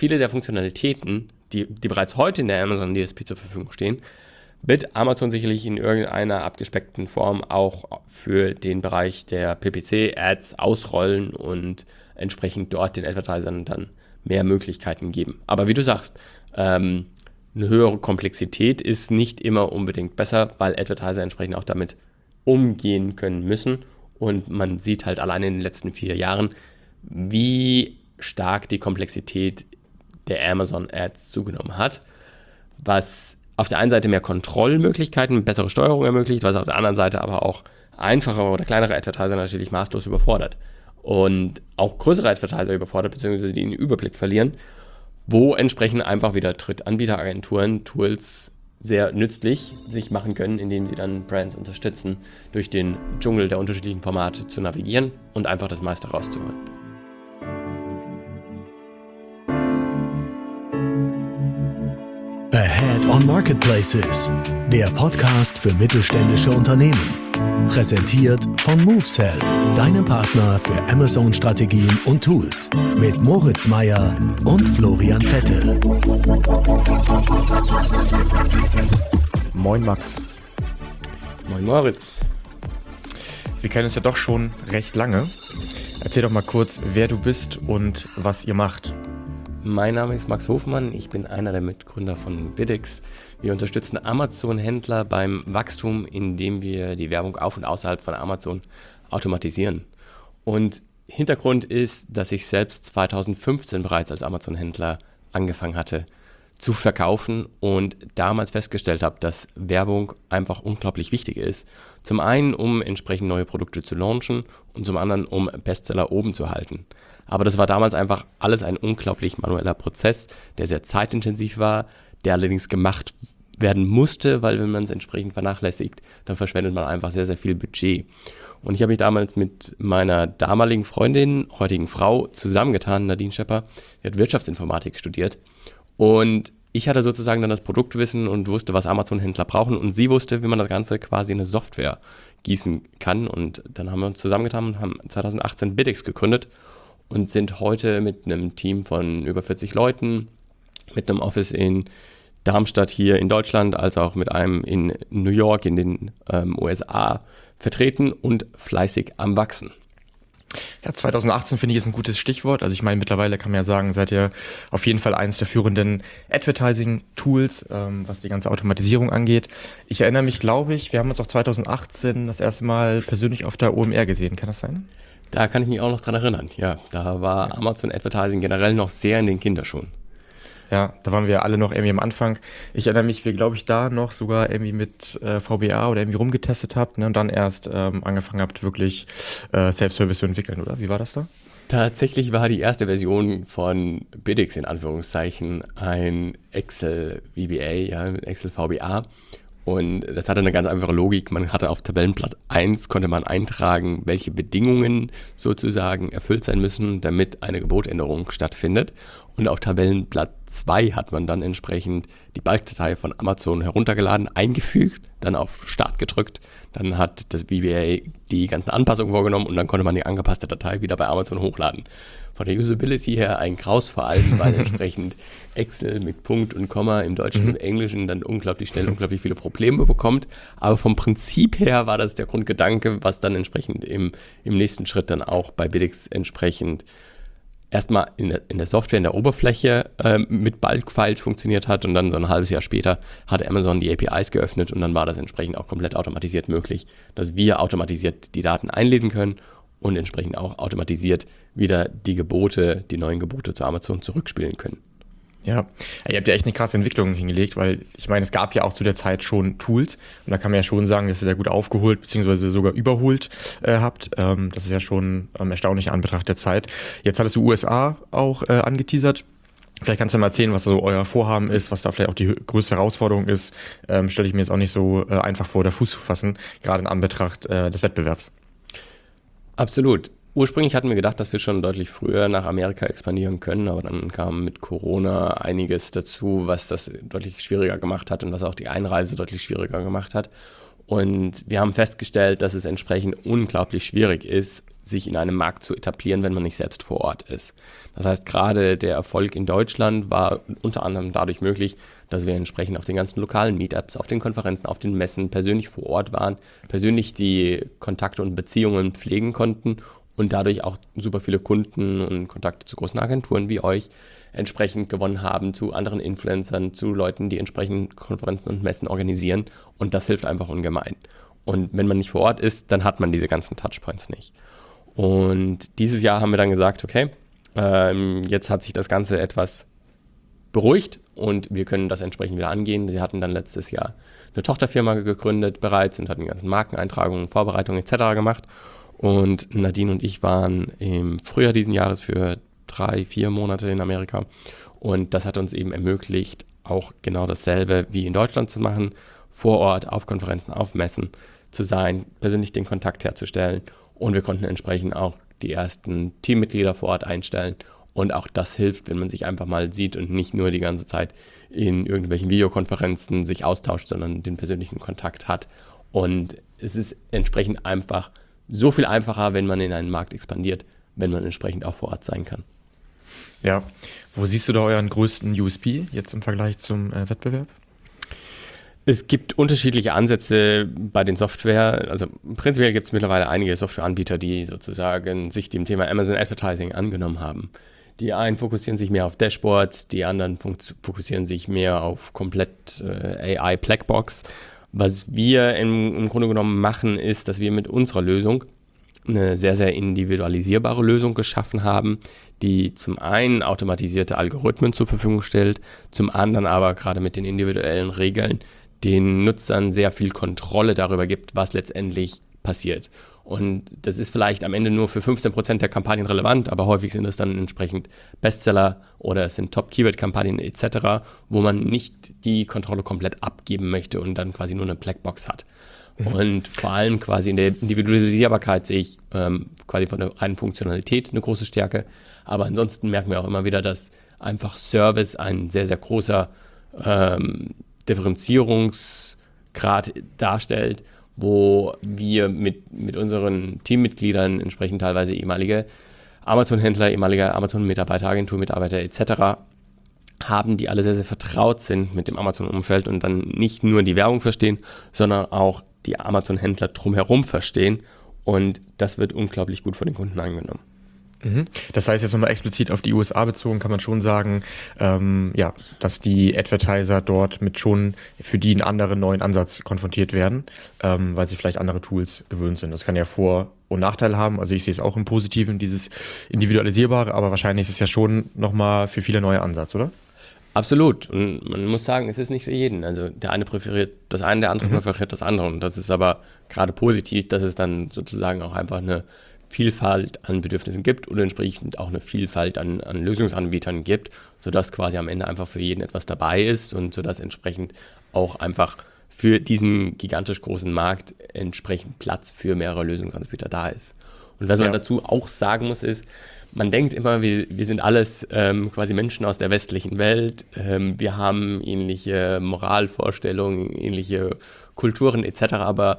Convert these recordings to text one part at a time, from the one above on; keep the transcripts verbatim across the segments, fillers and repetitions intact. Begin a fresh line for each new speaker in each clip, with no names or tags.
viele der Funktionalitäten, die, die bereits heute in der Amazon D S P zur Verfügung stehen, wird Amazon sicherlich in irgendeiner abgespeckten Form auch für den Bereich der P P C-Ads ausrollen und entsprechend dort den Advertisern dann mehr Möglichkeiten geben. Aber wie du sagst, ähm, eine höhere Komplexität ist nicht immer unbedingt besser, weil Advertiser entsprechend auch damit umgehen können müssen. Und man sieht halt allein in den letzten vier Jahren, wie stark die Komplexität der Amazon Ads zugenommen hat, was auf der einen Seite mehr Kontrollmöglichkeiten, bessere Steuerung ermöglicht, was auf der anderen Seite aber auch einfachere oder kleinere Advertiser natürlich maßlos überfordert. Und auch größere Advertiser überfordert, beziehungsweise die den Überblick verlieren, wo entsprechend einfach wieder Drittanbieteragenturen Tools sehr nützlich sich machen können, indem sie dann Brands unterstützen, durch den Dschungel der unterschiedlichen Formate zu navigieren und einfach das meiste rauszuholen.
Ahead on Marketplaces, der Podcast für mittelständische Unternehmen. Präsentiert von MoveSell, deinem Partner für Amazon-Strategien und Tools. Mit Moritz Meyer und Florian Vettel.
Moin Max.
Moin Moritz.
Wir kennen uns ja doch schon recht lange. Erzähl doch mal kurz, wer du bist und was ihr macht.
Mein Name ist Max Hofmann, ich bin einer der Mitgründer von Biddix. Wir unterstützen Amazon-Händler beim Wachstum, indem wir die Werbung auf und außerhalb von Amazon automatisieren. Und Hintergrund ist, dass ich selbst zweitausendfünfzehn bereits als Amazon-Händler angefangen hatte zu verkaufen und damals festgestellt habe, dass Werbung einfach unglaublich wichtig ist. Zum einen, um entsprechend neue Produkte zu launchen und zum anderen, um Bestseller oben zu halten. Aber das war damals einfach alles ein unglaublich manueller Prozess, der sehr zeitintensiv war, der allerdings gemacht werden musste, weil wenn man es entsprechend vernachlässigt, dann verschwendet man einfach sehr, sehr viel Budget. Und ich habe mich damals mit meiner damaligen Freundin, heutigen Frau, zusammengetan, Nadine Schepper, die hat Wirtschaftsinformatik studiert. Und ich hatte sozusagen dann das Produktwissen und wusste, was Amazon-Händler brauchen. Und sie wusste, wie man das Ganze quasi in eine Software gießen kann. Und dann haben wir uns zusammengetan und haben zweitausendachtzehn Biddix gegründet und sind heute mit einem Team von über vierzig Leuten, mit einem Office in Darmstadt hier in Deutschland, als auch mit einem in New York in den ähm, U S A vertreten und fleißig am Wachsen.
Ja, zweitausendachtzehn finde ich ist ein gutes Stichwort. Also ich meine, mittlerweile kann man ja sagen, seid ihr auf jeden Fall eines der führenden Advertising-Tools, ähm, was die ganze Automatisierung angeht. Ich erinnere mich, glaube ich, wir haben uns auch zweitausendachtzehn das erste Mal persönlich auf der O M R gesehen. Kann das sein?
Da kann ich mich auch noch dran erinnern. Ja, da war ja. Amazon Advertising generell noch sehr in den Kinderschuhen.
Ja, da waren wir alle noch irgendwie am Anfang. Ich erinnere mich, wie, glaube ich, da noch sogar irgendwie mit äh, V B A oder irgendwie rumgetestet habt, ne, und dann erst ähm, angefangen habt, wirklich äh, Self-Service zu entwickeln, oder? Wie war das da?
Tatsächlich war die erste Version von Biddix in Anführungszeichen ein Excel V B A, ja, Excel V B A. Und das hatte eine ganz einfache Logik. Man hatte auf Tabellenblatt eins, konnte man eintragen, welche Bedingungen sozusagen erfüllt sein müssen, damit eine Gebotänderung stattfindet. Und auf Tabellenblatt zwei hat man dann entsprechend die Balkdatei von Amazon heruntergeladen, eingefügt, dann auf Start gedrückt. Dann hat das V B A die ganzen Anpassungen vorgenommen und dann konnte man die angepasste Datei wieder bei Amazon hochladen. Von der Usability her ein Graus, vor allem, weil entsprechend Excel mit Punkt und Komma im Deutschen und Englischen dann unglaublich schnell unglaublich viele Probleme bekommt. Aber vom Prinzip her war das der Grundgedanke, was dann entsprechend im, im nächsten Schritt dann auch bei Biddix entsprechend erstmal in der, in der Software, in der Oberfläche äh, mit Bulk-Files funktioniert hat und dann so ein halbes Jahr später hat Amazon die A P Is geöffnet und dann war das entsprechend auch komplett automatisiert möglich, dass wir automatisiert die Daten einlesen können und entsprechend auch automatisiert wieder die Gebote, die neuen Gebote zu Amazon zurückspielen können.
Ja, ihr habt ja echt eine krasse Entwicklung hingelegt, weil ich meine, es gab ja auch zu der Zeit schon Tools und da kann man ja schon sagen, dass ihr da gut aufgeholt bzw. sogar überholt äh, habt. Ähm, das ist ja schon ähm, erstaunlich in Anbetracht der Zeit. Jetzt hattest du U S A auch äh, angeteasert. Vielleicht kannst du mal erzählen, was so euer Vorhaben ist, was da vielleicht auch die größte Herausforderung ist. Ähm, stelle ich mir jetzt auch nicht so äh, einfach vor, da Fuß zu fassen, gerade in Anbetracht äh, des Wettbewerbs.
Absolut. Ursprünglich hatten wir gedacht, dass wir schon deutlich früher nach Amerika expandieren können, aber dann kam mit Corona einiges dazu, was das deutlich schwieriger gemacht hat und was auch die Einreise deutlich schwieriger gemacht hat. Und wir haben festgestellt, dass es entsprechend unglaublich schwierig ist, sich in einem Markt zu etablieren, wenn man nicht selbst vor Ort ist. Das heißt, gerade der Erfolg in Deutschland war unter anderem dadurch möglich, dass wir entsprechend auf den ganzen lokalen Meetups, auf den Konferenzen, auf den Messen persönlich vor Ort waren, persönlich die Kontakte und Beziehungen pflegen konnten und dadurch auch super viele Kunden und Kontakte zu großen Agenturen wie euch entsprechend gewonnen haben, zu anderen Influencern, zu Leuten, die entsprechend Konferenzen und Messen organisieren, und das hilft einfach ungemein. Und wenn man nicht vor Ort ist, dann hat man diese ganzen Touchpoints nicht. Und dieses Jahr haben wir dann gesagt, okay, ähm, jetzt hat sich das Ganze etwas beruhigt und wir können das entsprechend wieder angehen. Sie hatten dann letztes Jahr eine Tochterfirma gegründet bereits und hatten die ganzen Markeneintragungen, Vorbereitungen et cetera gemacht. Und Nadine und ich waren im Frühjahr diesen Jahres für drei, vier Monate in Amerika. Und das hat uns eben ermöglicht, auch genau dasselbe wie in Deutschland zu machen, vor Ort, auf Konferenzen, auf Messen zu sein, persönlich den Kontakt herzustellen. Und wir konnten entsprechend auch die ersten Teammitglieder vor Ort einstellen. Und auch das hilft, wenn man sich einfach mal sieht und nicht nur die ganze Zeit in irgendwelchen Videokonferenzen sich austauscht, sondern den persönlichen Kontakt hat. Und es ist entsprechend einfach so viel einfacher, wenn man in einen Markt expandiert, wenn man entsprechend auch vor Ort sein kann.
Ja, wo siehst du da euren größten U S P jetzt im Vergleich zum äh, Wettbewerb?
Es gibt unterschiedliche Ansätze bei den Software. Also prinzipiell gibt es mittlerweile einige Softwareanbieter, die sozusagen sich dem Thema Amazon Advertising angenommen haben. Die einen fokussieren sich mehr auf Dashboards, die anderen fokussieren sich mehr auf komplett äh, A I-Blackbox. Was wir im, im Grunde genommen machen, ist, dass wir mit unserer Lösung eine sehr, sehr individualisierbare Lösung geschaffen haben, die zum einen automatisierte Algorithmen zur Verfügung stellt, zum anderen aber gerade mit den individuellen Regeln den Nutzern sehr viel Kontrolle darüber gibt, was letztendlich passiert. Und das ist vielleicht am Ende nur für fünfzehn Prozent der Kampagnen relevant, aber häufig sind es dann entsprechend Bestseller oder es sind Top-Keyword-Kampagnen et cetera, wo man nicht die Kontrolle komplett abgeben möchte und dann quasi nur eine Blackbox hat. Mhm. Und vor allem quasi in der Individualisierbarkeit sehe ich ähm, quasi von der reinen Funktionalität eine große Stärke. Aber ansonsten merken wir auch immer wieder, dass einfach Service ein sehr, sehr großer ähm, Differenzierungsgrad darstellt, wo wir mit, mit unseren Teammitgliedern, entsprechend teilweise ehemalige Amazon-Händler, ehemalige Amazon-Mitarbeiter, Agenturmitarbeiter et cetera haben, die alle sehr, sehr vertraut sind mit dem Amazon-Umfeld und dann nicht nur die Werbung verstehen, sondern auch die Amazon-Händler drumherum verstehen. Und das wird unglaublich gut von den Kunden angenommen.
Das heißt, jetzt nochmal explizit auf die U S A bezogen, kann man schon sagen, ähm, ja, dass die Advertiser dort mit schon für die einen anderen neuen Ansatz konfrontiert werden, ähm, weil sie vielleicht andere Tools gewöhnt sind. Das kann ja Vor- und Nachteile haben. Also ich sehe es auch im Positiven, dieses Individualisierbare, aber wahrscheinlich ist es ja schon nochmal für viele neuer Ansatz, oder?
Absolut. Und man muss sagen, es ist nicht für jeden. Also der eine präferiert das eine, der andere mhm. präferiert das andere. Und das ist aber gerade positiv, dass es dann sozusagen auch einfach eine Vielfalt an Bedürfnissen gibt oder entsprechend auch eine Vielfalt an, an Lösungsanbietern gibt, sodass quasi am Ende einfach für jeden etwas dabei ist und sodass entsprechend auch einfach für diesen gigantisch großen Markt entsprechend Platz für mehrere Lösungsanbieter da ist. Und was man ja. dazu auch sagen muss, ist, man denkt immer, wir, wir sind alles ähm, quasi Menschen aus der westlichen Welt, ähm, wir haben ähnliche Moralvorstellungen, ähnliche Kulturen et cetera, aber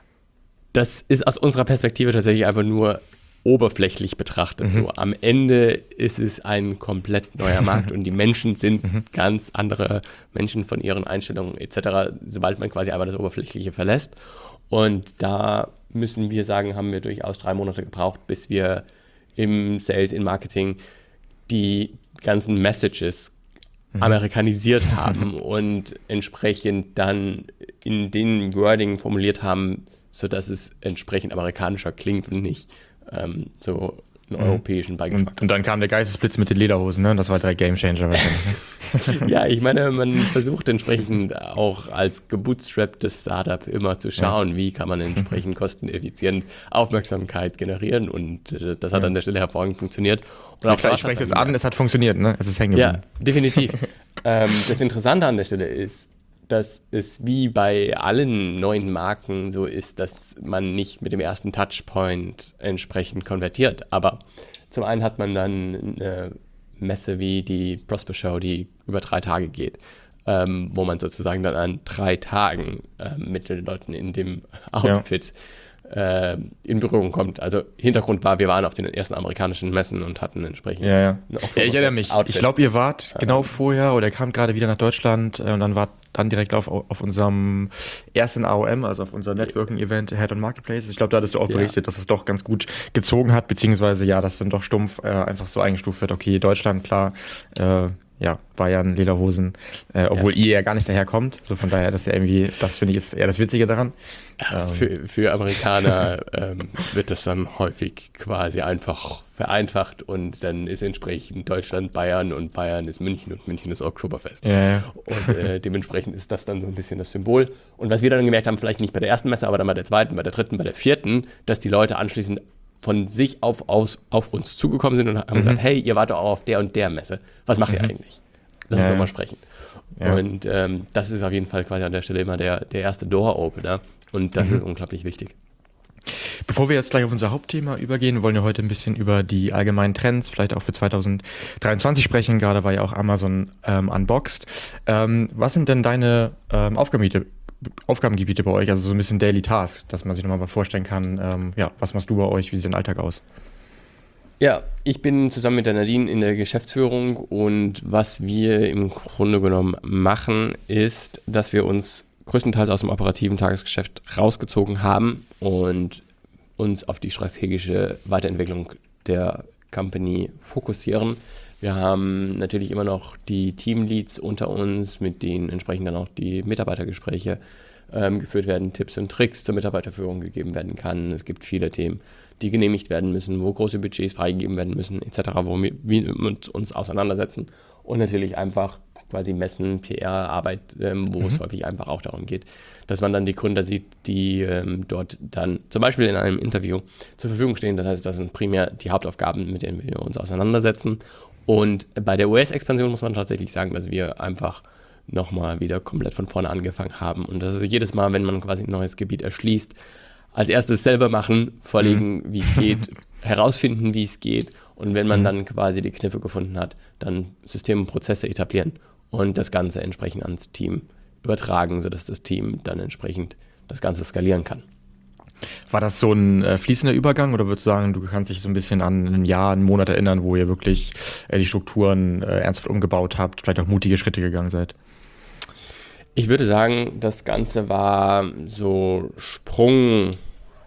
das ist aus unserer Perspektive tatsächlich einfach nur oberflächlich betrachtet. Mhm. So, am Ende ist es ein komplett neuer Markt und die Menschen sind mhm. ganz andere Menschen von ihren Einstellungen et cetera, sobald man quasi einmal das Oberflächliche verlässt. Und da müssen wir sagen, haben wir durchaus drei Monate gebraucht, bis wir im Sales, im Marketing die ganzen Messages mhm. amerikanisiert haben und entsprechend dann in den Wording formuliert haben, sodass es entsprechend amerikanischer klingt und nicht ähm, so einen mhm. europäischen Beigeschmack.
Und, und dann kam der Geistesblitz mit den Lederhosen, ne? Das war der Gamechanger wahrscheinlich.
Ja, ich meine, man versucht entsprechend auch als gebootstrapptes Startup immer zu schauen, ja. wie kann man entsprechend kosteneffizient Aufmerksamkeit generieren und äh, das hat ja. an der Stelle hervorragend funktioniert. Und
ja, klar, ich spreche es jetzt an, es hat funktioniert, ne? Es ist hängen geblieben.
Ja, definitiv. ähm, das Interessante an der Stelle ist, dass es wie bei allen neuen Marken so ist, dass man nicht mit dem ersten Touchpoint entsprechend konvertiert. Aber zum einen hat man dann eine Messe wie die Prosper Show, die über drei Tage geht, ähm, wo man sozusagen dann an drei Tagen ähm, mit den Leuten in dem Outfit äh, in Berührung kommt. Also Hintergrund war, wir waren auf den ersten amerikanischen Messen und hatten entsprechend.
Ja, ja. ja ich erinnere mich.
Outfit.
Ich glaube, ihr wart ja. genau vorher oder kamt gerade wieder nach Deutschland äh, und dann wart dann direkt auf, auf unserem ersten A O M, also auf unserem Networking-Event Head-on Marketplace. Ich glaube, da hattest du auch berichtet, ja. dass es doch ganz gut gezogen hat, beziehungsweise ja, dass dann doch stumpf äh, einfach so eingestuft wird, okay, Deutschland, klar, äh, ja, Bayern, Lederhosen, äh, obwohl ja. ihr ja gar nicht daherkommt. So von daher, das ist ja irgendwie, das finde ich ist eher das Witzige daran.
Ja, ähm. für, für Amerikaner ähm, wird das dann häufig quasi einfach vereinfacht und dann ist entsprechend Deutschland Bayern und Bayern ist München und München ist Oktoberfest.
Ja, ja.
Und äh, dementsprechend ist das dann so ein bisschen das Symbol. Und was wir dann gemerkt haben, vielleicht nicht bei der ersten Messe, aber dann bei der zweiten, bei der dritten, bei der vierten, dass die Leute anschließend von sich auf, aus, auf uns zugekommen sind und haben mhm. gesagt, hey, ihr wart doch auch auf der und der Messe. Was macht mhm. ihr eigentlich? Lass uns
ja,
doch mal sprechen. Ja. Und ähm, das ist auf jeden Fall quasi an der Stelle immer der, der erste Door-Opener. Und das mhm. ist unglaublich wichtig.
Bevor wir jetzt gleich auf unser Hauptthema übergehen, wollen wir heute ein bisschen über die allgemeinen Trends, vielleicht auch für zwanzig dreiundzwanzig sprechen. Gerade war ja auch Amazon ähm, unboxed. Ähm, was sind denn deine ähm, Aufgabengebiete, Aufgabengebiete bei euch? Also so ein bisschen Daily Task, dass man sich nochmal vorstellen kann, ähm, ja, was machst du bei euch, wie sieht dein Alltag aus?
Ja, ich bin zusammen mit der Nadine in der Geschäftsführung und was wir im Grunde genommen machen, ist, dass wir uns größtenteils aus dem operativen Tagesgeschäft rausgezogen haben und uns auf die strategische Weiterentwicklung der Company fokussieren. Wir haben natürlich immer noch die Teamleads unter uns, mit denen entsprechend dann auch die Mitarbeitergespräche ähm, geführt werden, Tipps und Tricks zur Mitarbeiterführung gegeben werden kann. Es gibt viele Themen, die genehmigt werden müssen, wo große Budgets freigegeben werden müssen, et cetera, wo wir, wir mit uns auseinandersetzen. Und natürlich einfach quasi Messen, P R-Arbeit, ähm, wo mhm. es häufig einfach auch darum geht, dass man dann die Gründer sieht, die ähm, dort dann zum Beispiel in einem Interview zur Verfügung stehen. Das heißt, das sind primär die Hauptaufgaben, mit denen wir uns auseinandersetzen. Und bei der U S-Expansion muss man tatsächlich sagen, dass wir einfach nochmal wieder komplett von vorne angefangen haben. Und das ist jedes Mal, wenn man quasi ein neues Gebiet erschließt, als erstes selber machen, vorlegen, mhm. wie es geht, herausfinden, wie es geht. Und wenn man mhm. dann quasi die Kniffe gefunden hat, dann Systeme und Prozesse etablieren und das Ganze entsprechend ans Team übertragen, sodass das Team dann entsprechend das Ganze skalieren kann.
War das so ein äh, fließender Übergang oder würdest du sagen, du kannst dich so ein bisschen an ein Jahr, einen Monat erinnern, wo ihr wirklich äh, die Strukturen äh, ernsthaft umgebaut habt, vielleicht auch mutige Schritte gegangen seid?
Ich würde sagen, das Ganze war so sprungfix.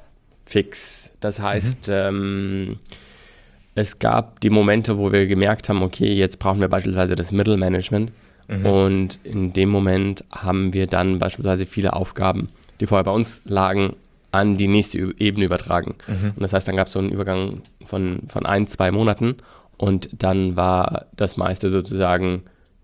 Das heißt, mhm. ähm, es gab die Momente, wo wir gemerkt haben, okay, jetzt brauchen wir beispielsweise das Mittelmanagement. Mhm. Und in dem Moment haben wir dann beispielsweise viele Aufgaben, die vorher bei uns lagen, an die nächste Ebene übertragen. Mhm. Und das heißt, dann gab es so einen Übergang von, von ein, zwei Monaten und dann war das meiste sozusagen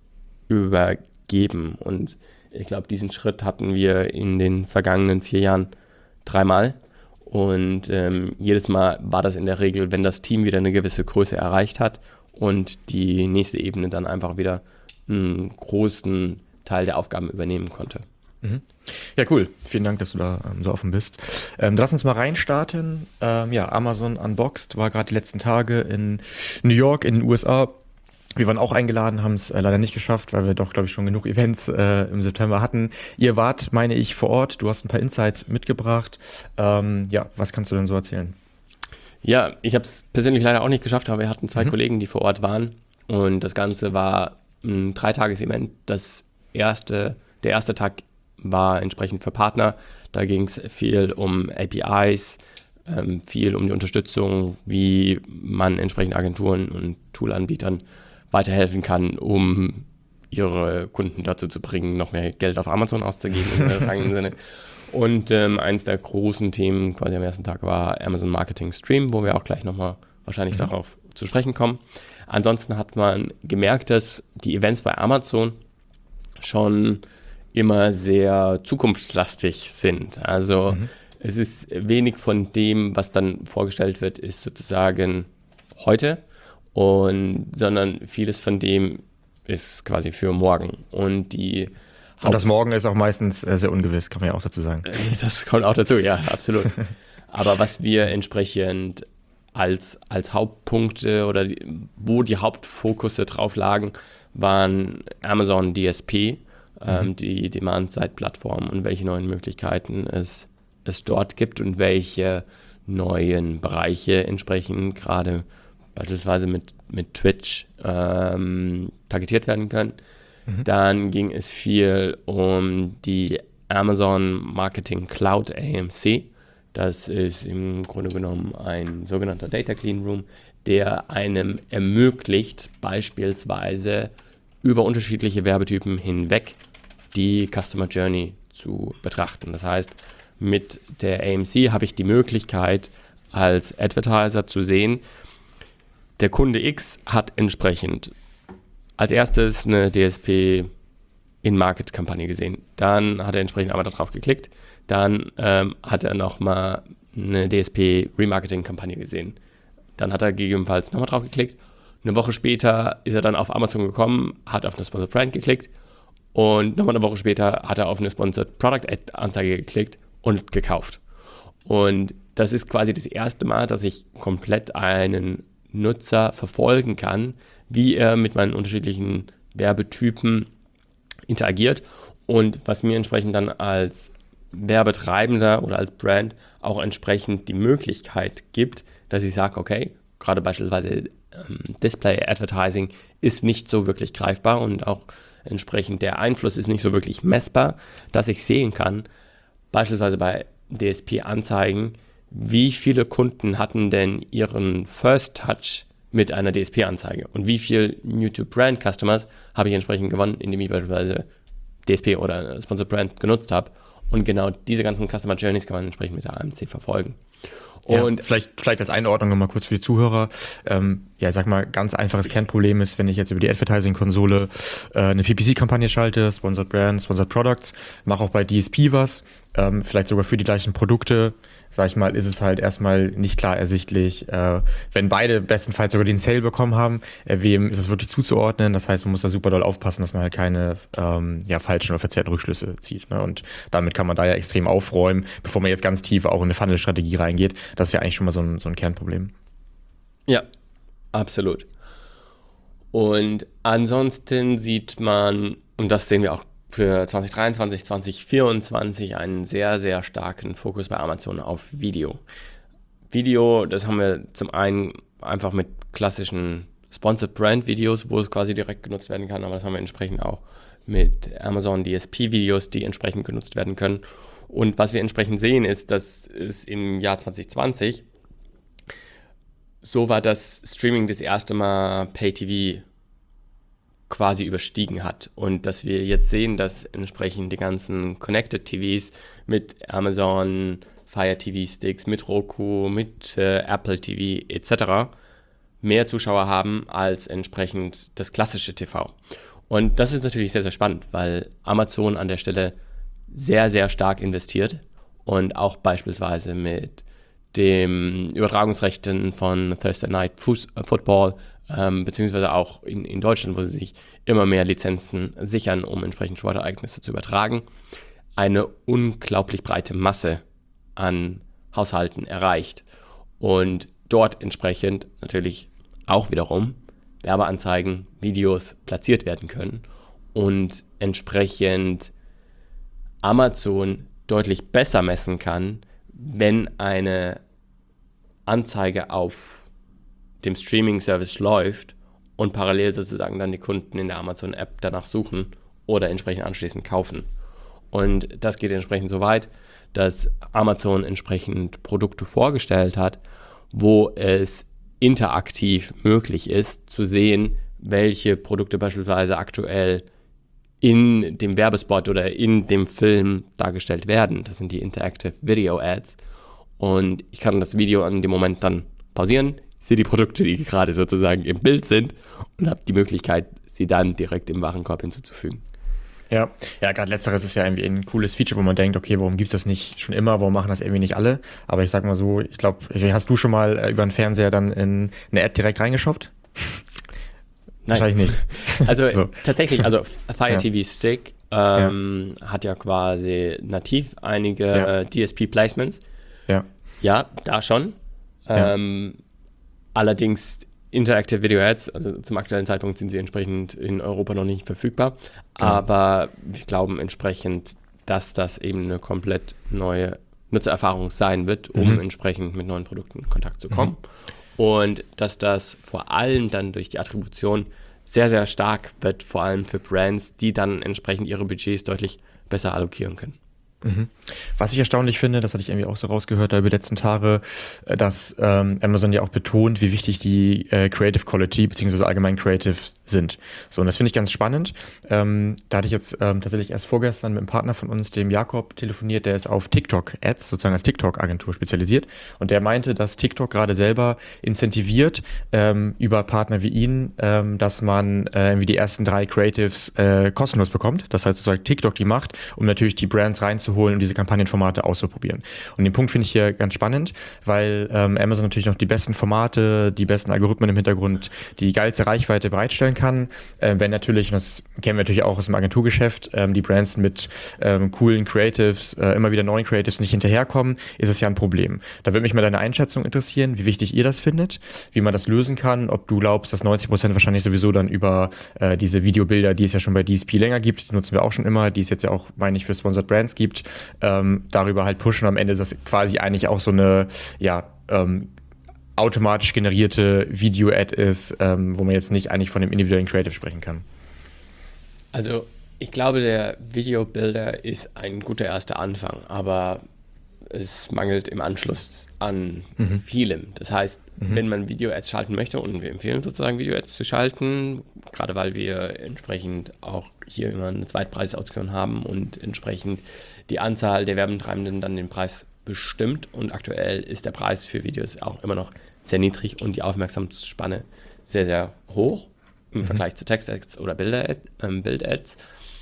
übergeben. Und ich glaube, diesen Schritt hatten wir in den vergangenen vier Jahren dreimal. Und ähm, jedes Mal war das in der Regel, wenn das Team wieder eine gewisse Größe erreicht hat und die nächste Ebene dann einfach wieder einen großen Teil der Aufgaben übernehmen konnte.
Mhm. Ja, cool. Vielen Dank, dass du da ähm, so offen bist. Ähm, lass uns mal reinstarten. Ähm, ja, Amazon Unboxed war gerade die letzten Tage in New York, in den U S A. Wir waren auch eingeladen, haben es äh, leider nicht geschafft, weil wir doch, glaube ich, schon genug Events äh, im September hatten. Ihr wart, meine ich, vor Ort. Du hast ein paar Insights mitgebracht. Ähm, ja, was kannst du denn so erzählen?
Ja, ich habe es persönlich leider auch nicht geschafft, aber wir hatten zwei
Mhm.
Kollegen, die vor Ort waren. Und das Ganze war ein Dreitages-Event. Das erste, der erste Tag war entsprechend für Partner. Da ging es viel um A P Is, ähm, viel um die Unterstützung, wie man entsprechend Agenturen und Toolanbietern weiterhelfen kann, um ihre Kunden dazu zu bringen, noch mehr Geld auf Amazon auszugeben im übertragenen Sinne. Und ähm, eins der großen Themen quasi am ersten Tag war Amazon Marketing Stream, wo wir auch gleich nochmal wahrscheinlich mhm. darauf zu sprechen kommen. Ansonsten hat man gemerkt, dass die Events bei Amazon schon immer sehr zukunftslastig sind. Also mhm. es ist wenig von dem, was dann vorgestellt wird, ist sozusagen heute, und sondern vieles von dem ist quasi für morgen. Und die
Und das Morgen ist auch meistens äh, sehr ungewiss, kann man ja auch dazu sagen.
Das kommt auch dazu, ja, absolut. Aber was wir entsprechend als, als Hauptpunkte oder die, wo die Hauptfokusse drauf lagen, waren Amazon D S P, mhm. ähm, die Demand-Side-Plattform und welche neuen Möglichkeiten es es dort gibt und welche neuen Bereiche entsprechend gerade beispielsweise mit, mit Twitch ähm, targetiert werden können. Mhm. Dann ging es viel um die Amazon Marketing Cloud A M C. Das ist im Grunde genommen ein sogenannter Data Clean Room, der einem ermöglicht, beispielsweise über unterschiedliche Werbetypen hinweg die Customer Journey zu betrachten. Das heißt, mit der A M C habe ich die Möglichkeit, als Advertiser zu sehen, der Kunde X hat entsprechend als erstes eine D S P In-Market-Kampagne gesehen. Dann hat er entsprechend einmal darauf geklickt. Dann ähm, hat er nochmal eine D S P-Remarketing-Kampagne gesehen. Dann hat er gegebenenfalls nochmal drauf geklickt. Eine Woche später ist er dann auf Amazon gekommen, hat auf eine Sponsored Brand geklickt und nochmal eine Woche später hat er auf eine Sponsored Product Ad-Anzeige geklickt und gekauft. Und das ist quasi das erste Mal, dass ich komplett einen Nutzer verfolgen kann, wie er mit meinen unterschiedlichen Werbetypen interagiert und was mir entsprechend dann als Werbetreibender oder als Brand auch entsprechend die Möglichkeit gibt, dass ich sage, okay, gerade beispielsweise ähm, Display Advertising ist nicht so wirklich greifbar und auch entsprechend der Einfluss ist nicht so wirklich messbar, dass ich sehen kann, beispielsweise bei D S P-Anzeigen, wie viele Kunden hatten denn ihren First Touch mit einer D S P-Anzeige und wie viel New-to-Brand-Customers habe ich entsprechend gewonnen, indem ich beispielsweise D S P oder Sponsored Brand genutzt habe. Und genau diese ganzen Customer Journeys kann man entsprechend mit der A M C verfolgen. Und
ja, vielleicht, vielleicht als Einordnung nochmal kurz für die Zuhörer. Ähm, ja, ich sag mal, ganz einfaches Kernproblem ist, wenn ich jetzt über die Advertising-Konsole äh, eine P P C-Kampagne schalte, Sponsored Brand, Sponsored Products, mache auch bei D S P was, ähm, vielleicht sogar für die gleichen Produkte, sag ich mal, ist es halt erstmal nicht klar ersichtlich, äh, wenn beide bestenfalls sogar den Sale bekommen haben, äh, wem ist es wirklich zuzuordnen. Das heißt, man muss da super doll aufpassen, dass man halt keine ähm, ja, falschen oder verzerrten Rückschlüsse zieht. Ne? Und damit kann man da ja extrem aufräumen, bevor man jetzt ganz tief auch in eine Funnel-Strategie reingeht. Das ist ja eigentlich schon mal so ein, so ein Kernproblem.
Ja, absolut. Und ansonsten sieht man, und das sehen wir auch für zwanzig dreiundzwanzig, zwanzig vierundzwanzig, einen sehr, sehr starken Fokus bei Amazon auf Video. Video, das haben wir zum einen einfach mit klassischen Sponsored Brand Videos, wo es quasi direkt genutzt werden kann, aber das haben wir entsprechend auch mit Amazon D S P Videos, die entsprechend genutzt werden können. Und was wir entsprechend sehen, ist, dass es im Jahr zwanzig zwanzig so war, dass Streaming das erste Mal Pay-T V quasi überstiegen hat und dass wir jetzt sehen, dass entsprechend die ganzen Connected T Vs mit Amazon Fire T V Sticks, mit Roku, mit äh, Apple T V et cetera mehr Zuschauer haben als entsprechend das klassische T V. Und das ist natürlich sehr, sehr spannend, weil Amazon an der Stelle sehr, sehr stark investiert und auch beispielsweise mit den Übertragungsrechten von Thursday Night Football, ähm, beziehungsweise auch in, in Deutschland, wo sie sich immer mehr Lizenzen sichern, um entsprechend Sportereignisse zu übertragen, eine unglaublich breite Masse an Haushalten erreicht und dort entsprechend natürlich auch wiederum Werbeanzeigen, Videos platziert werden können und entsprechend Amazon deutlich besser messen kann, wenn eine Anzeige auf dem Streaming-Service läuft und parallel sozusagen dann die Kunden in der Amazon-App danach suchen oder entsprechend anschließend kaufen. Und das geht entsprechend so weit, dass Amazon entsprechend Produkte vorgestellt hat, wo es interaktiv möglich ist, zu sehen, welche Produkte beispielsweise aktuell in dem Werbespot oder in dem Film dargestellt werden. Das sind die Interactive Video Ads. Und ich kann das Video an dem Moment dann pausieren, sehe die Produkte, die gerade sozusagen im Bild sind und habe die Möglichkeit, sie dann direkt im Warenkorb hinzuzufügen.
Ja, ja, gerade letzteres ist ja irgendwie ein cooles Feature, wo man denkt, okay, warum gibt es das nicht schon immer, warum machen das irgendwie nicht alle? Aber ich sag mal so, ich glaube, hast du schon mal äh, über den Fernseher dann in eine Ad direkt reingeschoppt?
Nein.
Wahrscheinlich nicht.
Also
so.
Tatsächlich, also Fire ja. T V Stick ähm, ja. hat ja quasi nativ einige ja. D S P-Placements.
Ja.
Ja, da schon.
Ja.
Ähm, allerdings Interactive Video Ads, also zum aktuellen Zeitpunkt sind sie entsprechend in Europa noch nicht verfügbar. Genau. Aber wir glauben entsprechend, dass das eben eine komplett neue Nutzererfahrung sein wird, um
Mhm.
entsprechend mit neuen Produkten in Kontakt zu kommen. Mhm. Und dass das vor allem dann durch die Attribution sehr, sehr stark wird, vor allem für Brands, die dann entsprechend ihre Budgets deutlich besser allokieren können.
Mhm. Was ich erstaunlich finde, das hatte ich irgendwie auch so rausgehört da über die letzten Tage, äh, dass ähm, Amazon ja auch betont, wie wichtig die äh, Creative Quality bzw. allgemein Creative sind. So, und das finde ich ganz spannend. Ähm, da hatte ich jetzt ähm, tatsächlich erst vorgestern mit einem Partner von uns, dem Jakob, telefoniert, der ist auf TikTok-Ads, sozusagen als TikTok-Agentur spezialisiert. Und der meinte, dass TikTok gerade selber incentiviert ähm, über Partner wie ihn, ähm, dass man äh, irgendwie die ersten drei Creatives äh, kostenlos bekommt. Das heißt sozusagen TikTok die macht, um natürlich die Brands reinzuholen und diese Kampagnenformate auszuprobieren. Und den Punkt finde ich hier ganz spannend, weil ähm, Amazon natürlich noch die besten Formate, die besten Algorithmen im Hintergrund, die geilste Reichweite bereitstellen kann. Äh, wenn natürlich, und das kennen wir natürlich auch aus dem Agenturgeschäft, ähm, die Brands mit ähm, coolen Creatives, äh, immer wieder neuen Creatives nicht hinterherkommen, ist es ja ein Problem. Da würde mich mal deine Einschätzung interessieren, wie wichtig ihr das findet, wie man das lösen kann, ob du glaubst, dass neunzig Prozent wahrscheinlich sowieso dann über äh, diese Videobilder, die es ja schon bei D S P länger gibt, die nutzen wir auch schon immer, die es jetzt ja auch, meine ich, für Sponsored Brands gibt, ähm, darüber halt pushen. Am Ende ist das quasi eigentlich auch so eine, ja, ähm, automatisch generierte Video-Ad ist, ähm, wo man jetzt nicht eigentlich von dem individuellen Creative sprechen kann.
Also ich glaube, der Videobuilder ist ein guter erster Anfang, aber es mangelt im Anschluss an mhm. vielem. Das heißt, mhm. wenn man Video-Ads schalten möchte, und wir empfehlen sozusagen Video-Ads zu schalten, gerade weil wir entsprechend auch hier immer eine Zweitpreisauktion haben und entsprechend die Anzahl der Werbetreibenden dann den Preis bestimmt, und aktuell ist der Preis für Videos auch immer noch sehr niedrig und die Aufmerksamkeitsspanne sehr, sehr hoch im mhm. Vergleich zu Text-Ads oder Bilder, ähm, Bild-Ads.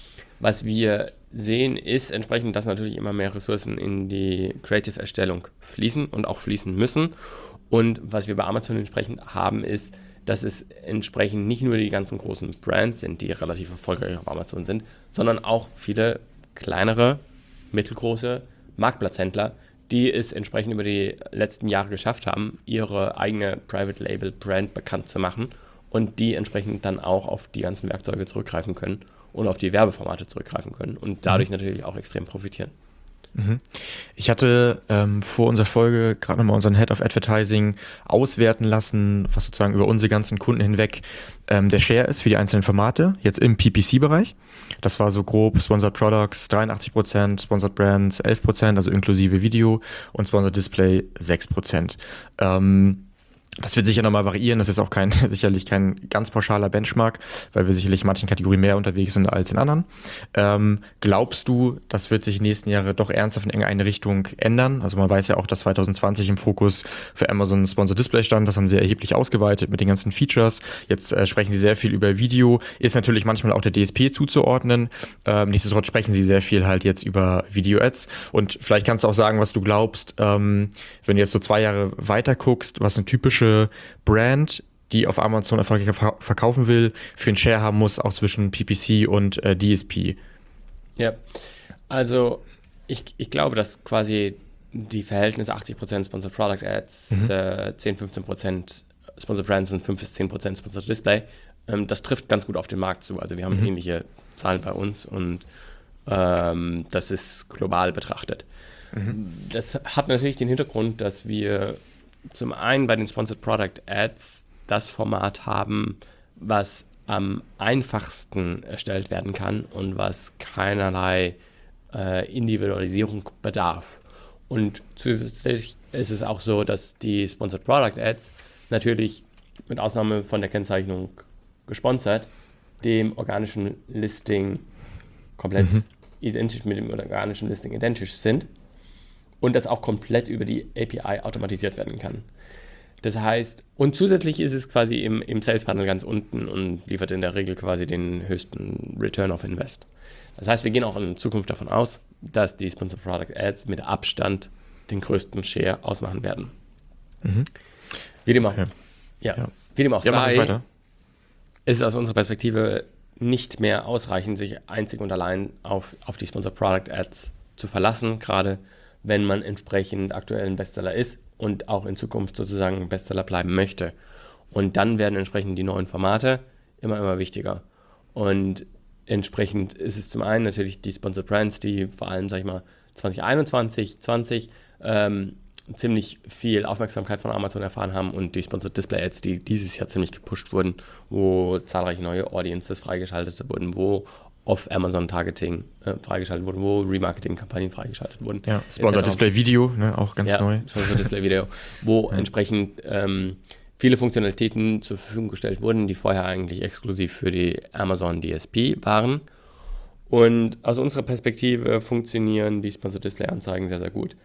Was wir sehen, ist entsprechend, dass natürlich immer mehr Ressourcen in die Creative-Erstellung fließen und auch fließen müssen. Und was wir bei Amazon entsprechend haben, ist, dass es entsprechend nicht nur die ganzen großen Brands sind, die relativ erfolgreich auf Amazon sind, sondern auch viele kleinere, mittelgroße Marktplatzhändler, die es entsprechend über die letzten Jahre geschafft haben, ihre eigene Private Label Brand bekannt zu machen und die entsprechend dann auch auf die ganzen Werkzeuge zurückgreifen können und auf die Werbeformate zurückgreifen können und dadurch mhm. natürlich auch extrem profitieren.
Mhm. Ich hatte ähm, vor unserer Folge gerade nochmal unseren Head of Advertising auswerten lassen, was sozusagen über unsere ganzen Kunden hinweg ähm, der Share ist für die einzelnen Formate, jetzt im P P C-Bereich. Das war so grob Sponsored Products dreiundachtzig Prozent, Sponsored Brands elf Prozent, also inklusive Video, und Sponsored Display sechs Prozent. Ähm, Das wird sicher nochmal variieren, das ist auch kein sicherlich kein ganz pauschaler Benchmark, weil wir sicherlich in manchen Kategorien mehr unterwegs sind als in anderen. Ähm, glaubst du, das wird sich in den nächsten Jahren doch ernsthaft in irgendeine Richtung ändern? Also man weiß ja auch, dass zwanzig zwanzig im Fokus für Amazon Sponsored Display stand, das haben sie erheblich ausgeweitet mit den ganzen Features. Jetzt äh, sprechen sie sehr viel über Video, ist natürlich manchmal auch der D S P zuzuordnen. Ähm, nichtsdestotrotz sprechen sie sehr viel halt jetzt über Video-Ads, und vielleicht kannst du auch sagen, was du glaubst, ähm, wenn du jetzt so zwei Jahre weiter guckst, was eine typische Brand, die auf Amazon erfolgreich verkaufen will, für einen Share haben muss, auch zwischen P P C und äh, D S P.
Ja, also ich, ich glaube, dass quasi die Verhältnisse achtzig Prozent Sponsored Product Ads, mhm. äh, zehn bis fünfzehn Prozent Sponsored Brands und fünf bis zehn Prozent Sponsored Display, ähm, das trifft ganz gut auf den Markt zu. Also wir haben mhm. ähnliche Zahlen bei uns und ähm, das ist global betrachtet. Mhm. Das hat natürlich den Hintergrund, dass wir zum einen bei den Sponsored Product Ads das Format haben, was am einfachsten erstellt werden kann und was keinerlei äh, Individualisierung bedarf. Und zusätzlich ist es auch so, dass die Sponsored Product Ads natürlich mit Ausnahme von der Kennzeichnung gesponsert dem organischen Listing komplett mhm. identisch mit dem organischen Listing identisch sind. Und das auch komplett über die A P I automatisiert werden kann. Das heißt, und zusätzlich ist es quasi im, im Sales Funnel ganz unten und liefert in der Regel quasi den höchsten Return of Invest. Das heißt, wir gehen auch in Zukunft davon aus, dass die Sponsored Product Ads mit Abstand den größten Share ausmachen werden. Mhm. Wie dem auch, okay. ja, ja. Wie dem auch
ja,
sei, ist es aus unserer Perspektive nicht mehr ausreichend, sich einzig und allein auf, auf die Sponsored Product Ads zu verlassen, gerade wenn man entsprechend aktuell ein Bestseller ist und auch in Zukunft sozusagen ein Bestseller bleiben möchte. Und dann werden entsprechend die neuen Formate immer, immer wichtiger. Und entsprechend ist es zum einen natürlich die Sponsored Brands, die vor allem, sag ich mal, zwanzig einundzwanzig, zwanzig ähm, ziemlich viel Aufmerksamkeit von Amazon erfahren haben und die Sponsored Display Ads, die dieses Jahr ziemlich gepusht wurden, wo zahlreiche neue Audiences freigeschaltet wurden, wo Off-Amazon-Targeting äh, freigeschaltet wurden, wo Remarketing-Kampagnen freigeschaltet wurden.
Ja, Sponsored Display Video, ne, auch ganz
ja,
neu.
Sponsored Display Video, wo ja. entsprechend ähm, viele Funktionalitäten zur Verfügung gestellt wurden, die vorher eigentlich exklusiv für die Amazon D S P waren. Und aus unserer Perspektive funktionieren die Sponsored Display Anzeigen sehr, sehr gut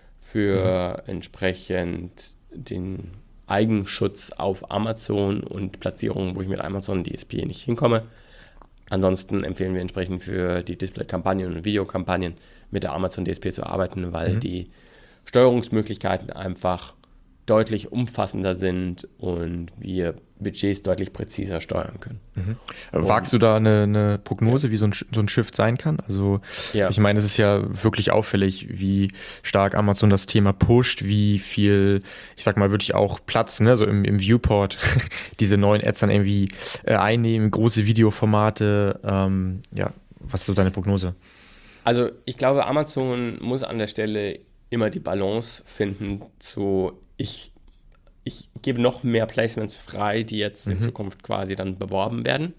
für mhm. entsprechend den Eigenschutz auf Amazon und Platzierungen, wo ich mit Amazon D S P nicht hinkomme. Ansonsten empfehlen wir entsprechend für die Display-Kampagnen und Videokampagnen mit der Amazon D S P zu arbeiten, weil mhm. die Steuerungsmöglichkeiten einfach deutlich umfassender sind und wir Budgets deutlich präziser steuern können.
Mhm. Wagst du da eine, eine Prognose, ja. wie so ein, so ein Shift sein kann? Also ja. ich meine, es ist ja wirklich auffällig, wie stark Amazon das Thema pusht, wie viel, ich sag mal, wirklich auch Platz, ne, so im, im Viewport diese neuen Ads dann irgendwie äh, einnehmen, große Videoformate. Ähm, ja, was ist so deine Prognose?
Also ich glaube, Amazon muss an der Stelle immer die Balance finden zu Ich, ich gebe noch mehr Placements frei, die jetzt mhm. in Zukunft quasi dann beworben werden.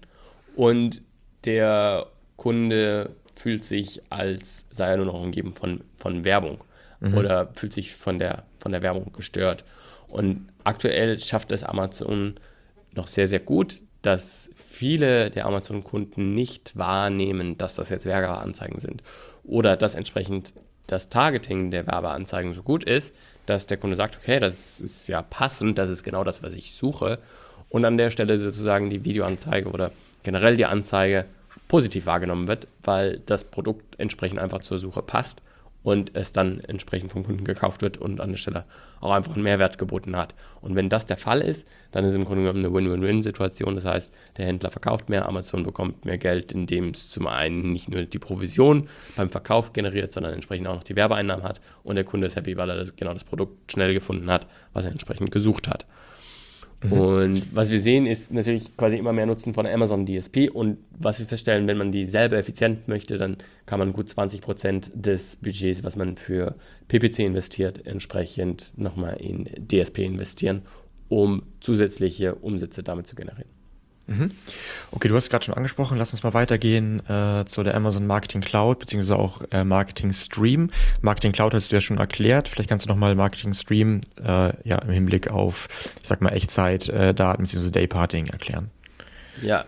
Und der Kunde fühlt sich, als sei er nur noch umgeben von, von Werbung mhm. oder fühlt sich von der, von der Werbung gestört. Und aktuell schafft es Amazon noch sehr, sehr gut, dass viele der Amazon-Kunden nicht wahrnehmen, dass das jetzt Werbeanzeigen sind. Oder dass entsprechend das Targeting der Werbeanzeigen so gut ist, dass der Kunde sagt, okay, das ist ja passend, das ist genau das, was ich suche. Und an der Stelle sozusagen die Videoanzeige oder generell die Anzeige positiv wahrgenommen wird, weil das Produkt entsprechend einfach zur Suche passt und es dann entsprechend vom Kunden gekauft wird und an der Stelle auch einfach einen Mehrwert geboten hat. Und wenn das der Fall ist, dann ist es im Grunde genommen eine Win-Win-Win-Situation. Das heißt, der Händler verkauft mehr, Amazon bekommt mehr Geld, indem es zum einen nicht nur die Provision beim Verkauf generiert, sondern entsprechend auch noch die Werbeeinnahmen hat und der Kunde ist happy, weil er das, genau das Produkt schnell gefunden hat, was er entsprechend gesucht hat. Mhm. Und was wir sehen, ist natürlich quasi immer mehr Nutzen von Amazon D S P und was wir feststellen, wenn man die selber effizient möchte, dann kann man gut zwanzig Prozent des Budgets, was man für P P C investiert, entsprechend nochmal in D S P investieren, um zusätzliche Umsätze damit zu generieren.
Mhm. Okay, du hast es gerade schon angesprochen, lass uns mal weitergehen äh, zu der Amazon Marketing Cloud, beziehungsweise auch äh, Marketing Stream. Marketing Cloud hast du ja schon erklärt, vielleicht kannst du nochmal Marketing Stream äh, ja, im Hinblick auf, ich sag mal, Echtzeit-Daten, äh, beziehungsweise Dayparting erklären.
Ja,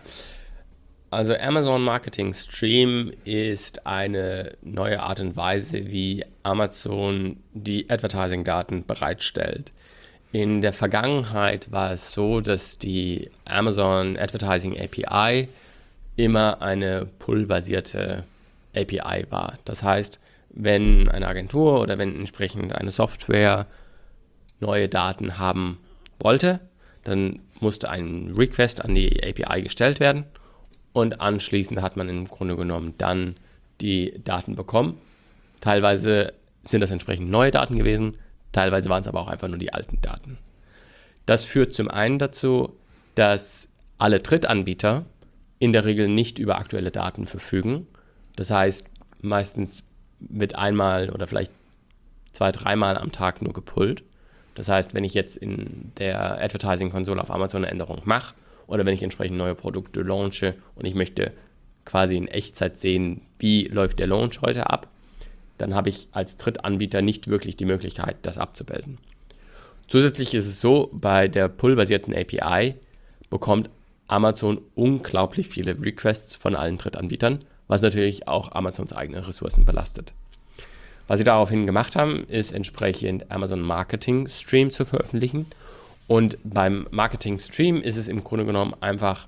also Amazon Marketing Stream ist eine neue Art und Weise, wie Amazon die Advertising-Daten bereitstellt. In der Vergangenheit war es so, dass die Amazon Advertising A P I immer eine Pull-basierte A P I war. Das heißt, wenn eine Agentur oder wenn entsprechend eine Software neue Daten haben wollte, dann musste ein Request an die A P I gestellt werden und anschließend hat man im Grunde genommen dann die Daten bekommen. Teilweise sind das entsprechend neue Daten gewesen, teilweise waren es aber auch einfach nur die alten Daten. Das führt zum einen dazu, dass alle Drittanbieter in der Regel nicht über aktuelle Daten verfügen. Das heißt, meistens wird einmal oder vielleicht zwei, dreimal am Tag nur gepullt. Das heißt, wenn ich jetzt in der Advertising-Konsole auf Amazon eine Änderung mache oder wenn ich entsprechend neue Produkte launche und ich möchte quasi in Echtzeit sehen, wie läuft der Launch heute ab, dann habe ich als Drittanbieter nicht wirklich die Möglichkeit, das abzubilden. Zusätzlich ist es so, bei der Pull-basierten A P I bekommt Amazon unglaublich viele Requests von allen Drittanbietern, was natürlich auch Amazons eigene Ressourcen belastet. Was sie daraufhin gemacht haben, ist entsprechend Amazon Marketing Stream zu veröffentlichen. Und beim Marketing Stream ist es im Grunde genommen einfach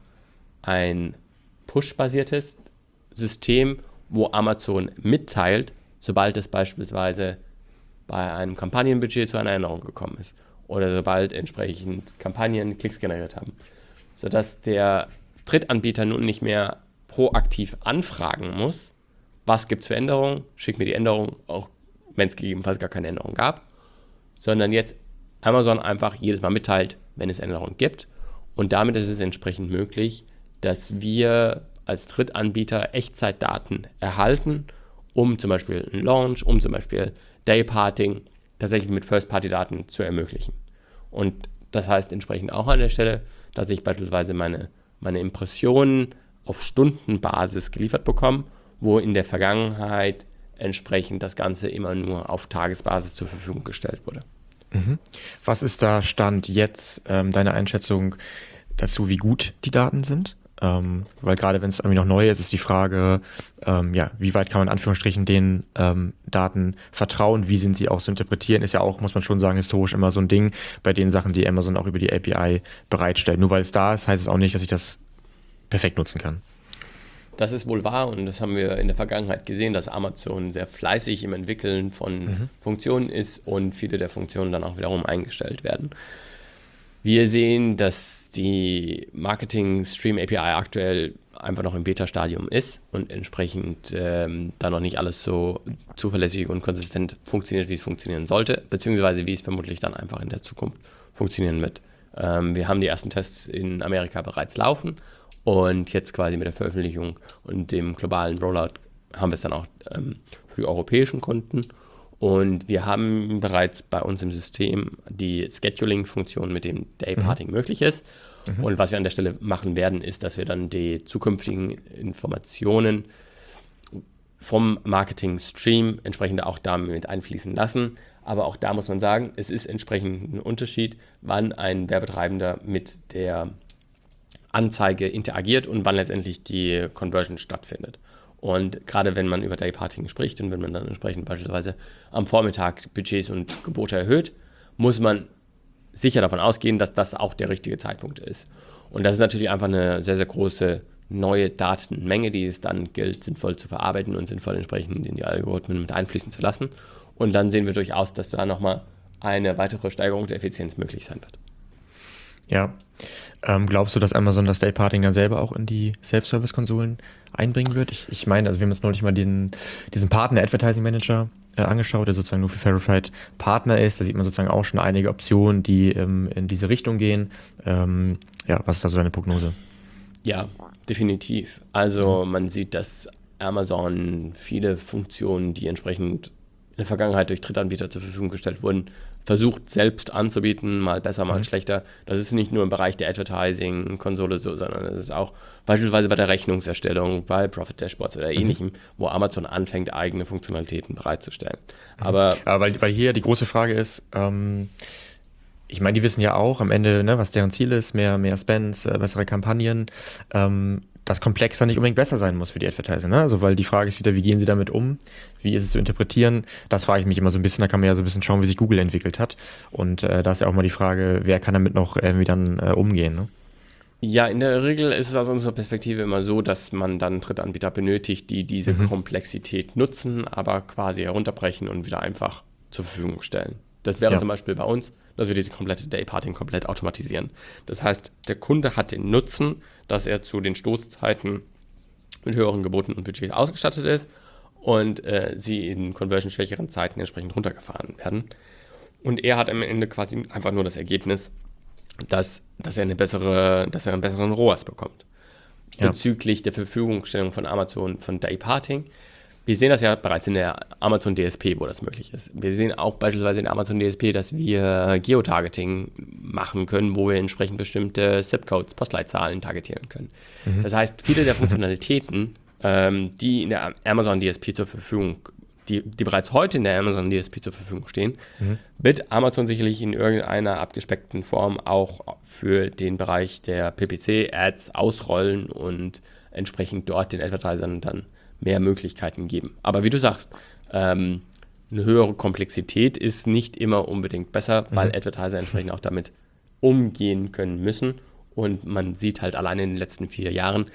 ein Push-basiertes System, wo Amazon mitteilt, sobald es beispielsweise bei einem Kampagnenbudget zu einer Änderung gekommen ist oder sobald entsprechend Kampagnen Klicks generiert haben, sodass der Drittanbieter nun nicht mehr proaktiv anfragen muss, was gibt es für Änderungen, schick mir die Änderung, auch wenn es gegebenenfalls gar keine Änderung gab, sondern jetzt Amazon einfach jedes Mal mitteilt, wenn es Änderungen gibt und damit ist es entsprechend möglich, dass wir als Drittanbieter Echtzeitdaten erhalten um zum Beispiel einen Launch, um zum Beispiel Dayparting tatsächlich mit First-Party-Daten zu ermöglichen. Und das heißt entsprechend auch an der Stelle, dass ich beispielsweise meine, meine Impressionen auf Stundenbasis geliefert bekomme, wo in der Vergangenheit entsprechend das Ganze immer nur auf Tagesbasis zur Verfügung gestellt wurde.
Mhm. Was ist da Stand jetzt, ähm, deine Einschätzung dazu, wie gut die Daten sind? Ähm, weil gerade wenn es irgendwie noch neu ist, ist die Frage, ähm, ja, wie weit kann man in Anführungsstrichen den ähm, Daten vertrauen, wie sind sie auch zu interpretieren, ist ja auch, muss man schon sagen, historisch immer so ein Ding bei den Sachen, die Amazon auch über die A P I bereitstellt. Nur weil es da ist, heißt es auch nicht, dass ich das perfekt nutzen kann.
Das ist wohl wahr und das haben wir in der Vergangenheit gesehen, dass Amazon sehr fleißig im Entwickeln von mhm. Funktionen ist und viele der Funktionen dann auch wiederum eingestellt werden. Wir sehen, dass die Marketing-Stream-A P I aktuell einfach noch im Beta-Stadium ist und entsprechend ähm, da noch nicht alles so zuverlässig und konsistent funktioniert, wie es funktionieren sollte, beziehungsweise wie es vermutlich dann einfach in der Zukunft funktionieren wird. Ähm, wir haben die ersten Tests in Amerika bereits laufen und jetzt quasi mit der Veröffentlichung und dem globalen Rollout haben wir es dann auch ähm, für die europäischen Kunden. Und wir haben bereits bei uns im System die Scheduling-Funktion, mit dem Dayparting mhm. möglich ist. Mhm. Und was wir an der Stelle machen werden, ist, dass wir dann die zukünftigen Informationen vom Marketing-Stream entsprechend auch damit einfließen lassen. Aber auch da muss man sagen, es ist entsprechend ein Unterschied, wann ein Werbetreibender mit der Anzeige interagiert und wann letztendlich die Conversion stattfindet. Und gerade wenn man über Dayparting spricht und wenn man dann entsprechend beispielsweise am Vormittag Budgets und Gebote erhöht, muss man sicher davon ausgehen, dass das auch der richtige Zeitpunkt ist. Und das ist natürlich einfach eine sehr, sehr große neue Datenmenge, die es dann gilt, sinnvoll zu verarbeiten und sinnvoll entsprechend in die Algorithmen mit einfließen zu lassen. Und dann sehen wir durchaus, dass da nochmal eine weitere Steigerung der Effizienz möglich sein wird.
Ja. Ähm, glaubst du, dass Amazon das Dayparting dann selber auch in die Self-Service-Konsolen einbringen wird? Ich, ich meine, also wir haben uns neulich mal den, diesen Partner Advertising Manager äh, angeschaut, der sozusagen nur für Verified Partner ist. Da sieht man sozusagen auch schon einige Optionen, die ähm, in diese Richtung gehen. Ähm, ja, was ist da so deine Prognose?
Ja, definitiv. Also man sieht, dass Amazon viele Funktionen, die entsprechend in der Vergangenheit durch Drittanbieter zur Verfügung gestellt wurden, versucht selbst anzubieten, mal besser, mal mhm. schlechter. Das ist nicht nur im Bereich der Advertising-Konsole so, sondern es ist auch beispielsweise bei der Rechnungserstellung, bei Profit-Dashboards oder mhm. ähnlichem, wo Amazon anfängt, eigene Funktionalitäten bereitzustellen.
Mhm.
Aber
ja, weil, weil hier die große Frage ist, ähm, ich meine, die wissen ja auch am Ende, ne, was deren Ziel ist, mehr, mehr Spends, äh, bessere Kampagnen, ähm, dass komplexer nicht unbedingt besser sein muss für die Advertiser. Ne? Also weil die Frage ist wieder, wie gehen sie damit um? Wie ist es zu interpretieren? Das frage ich mich immer so ein bisschen. Da kann man ja so ein bisschen schauen, wie sich Google entwickelt hat. Und äh, da ist ja auch mal die Frage, wer kann damit noch irgendwie dann äh, umgehen? Ne?
Ja, in der Regel ist es aus unserer Perspektive immer so, dass man dann Drittanbieter benötigt, die diese mhm. Komplexität nutzen, aber quasi herunterbrechen und wieder einfach zur Verfügung stellen. Das wäre ja. zum Beispiel bei uns, dass wir diese komplette Dayparting komplett automatisieren. Das heißt, der Kunde hat den Nutzen, dass er zu den Stoßzeiten mit höheren Geboten und Budgets ausgestattet ist und äh, sie in conversion-schwächeren Zeiten entsprechend runtergefahren werden. Und er hat am Ende quasi einfach nur das Ergebnis, dass, dass, er, eine bessere, dass er einen besseren R O A S bekommt. Ja. Bezüglich der Verfügungstellung von Amazon von Dayparting. Wir sehen das ja bereits in der Amazon D S P, wo das möglich ist. Wir sehen auch beispielsweise in der Amazon D S P, dass wir Geotargeting machen können, wo wir entsprechend bestimmte Zip-Codes, Postleitzahlen targetieren können. Mhm. Das heißt, viele der Funktionalitäten, ähm, die in der Amazon D S P zur Verfügung, die, die bereits heute in der Amazon D S P zur Verfügung stehen, mhm. wird Amazon sicherlich in irgendeiner abgespeckten Form auch für den Bereich der P P C-Ads ausrollen und entsprechend dort den Advertisern dann mehr Möglichkeiten geben. Aber wie du sagst, ähm, eine höhere Komplexität ist nicht immer unbedingt besser, weil mhm. Advertiser entsprechend auch damit umgehen können müssen. Und man sieht halt alleine in den letzten vier Jahren,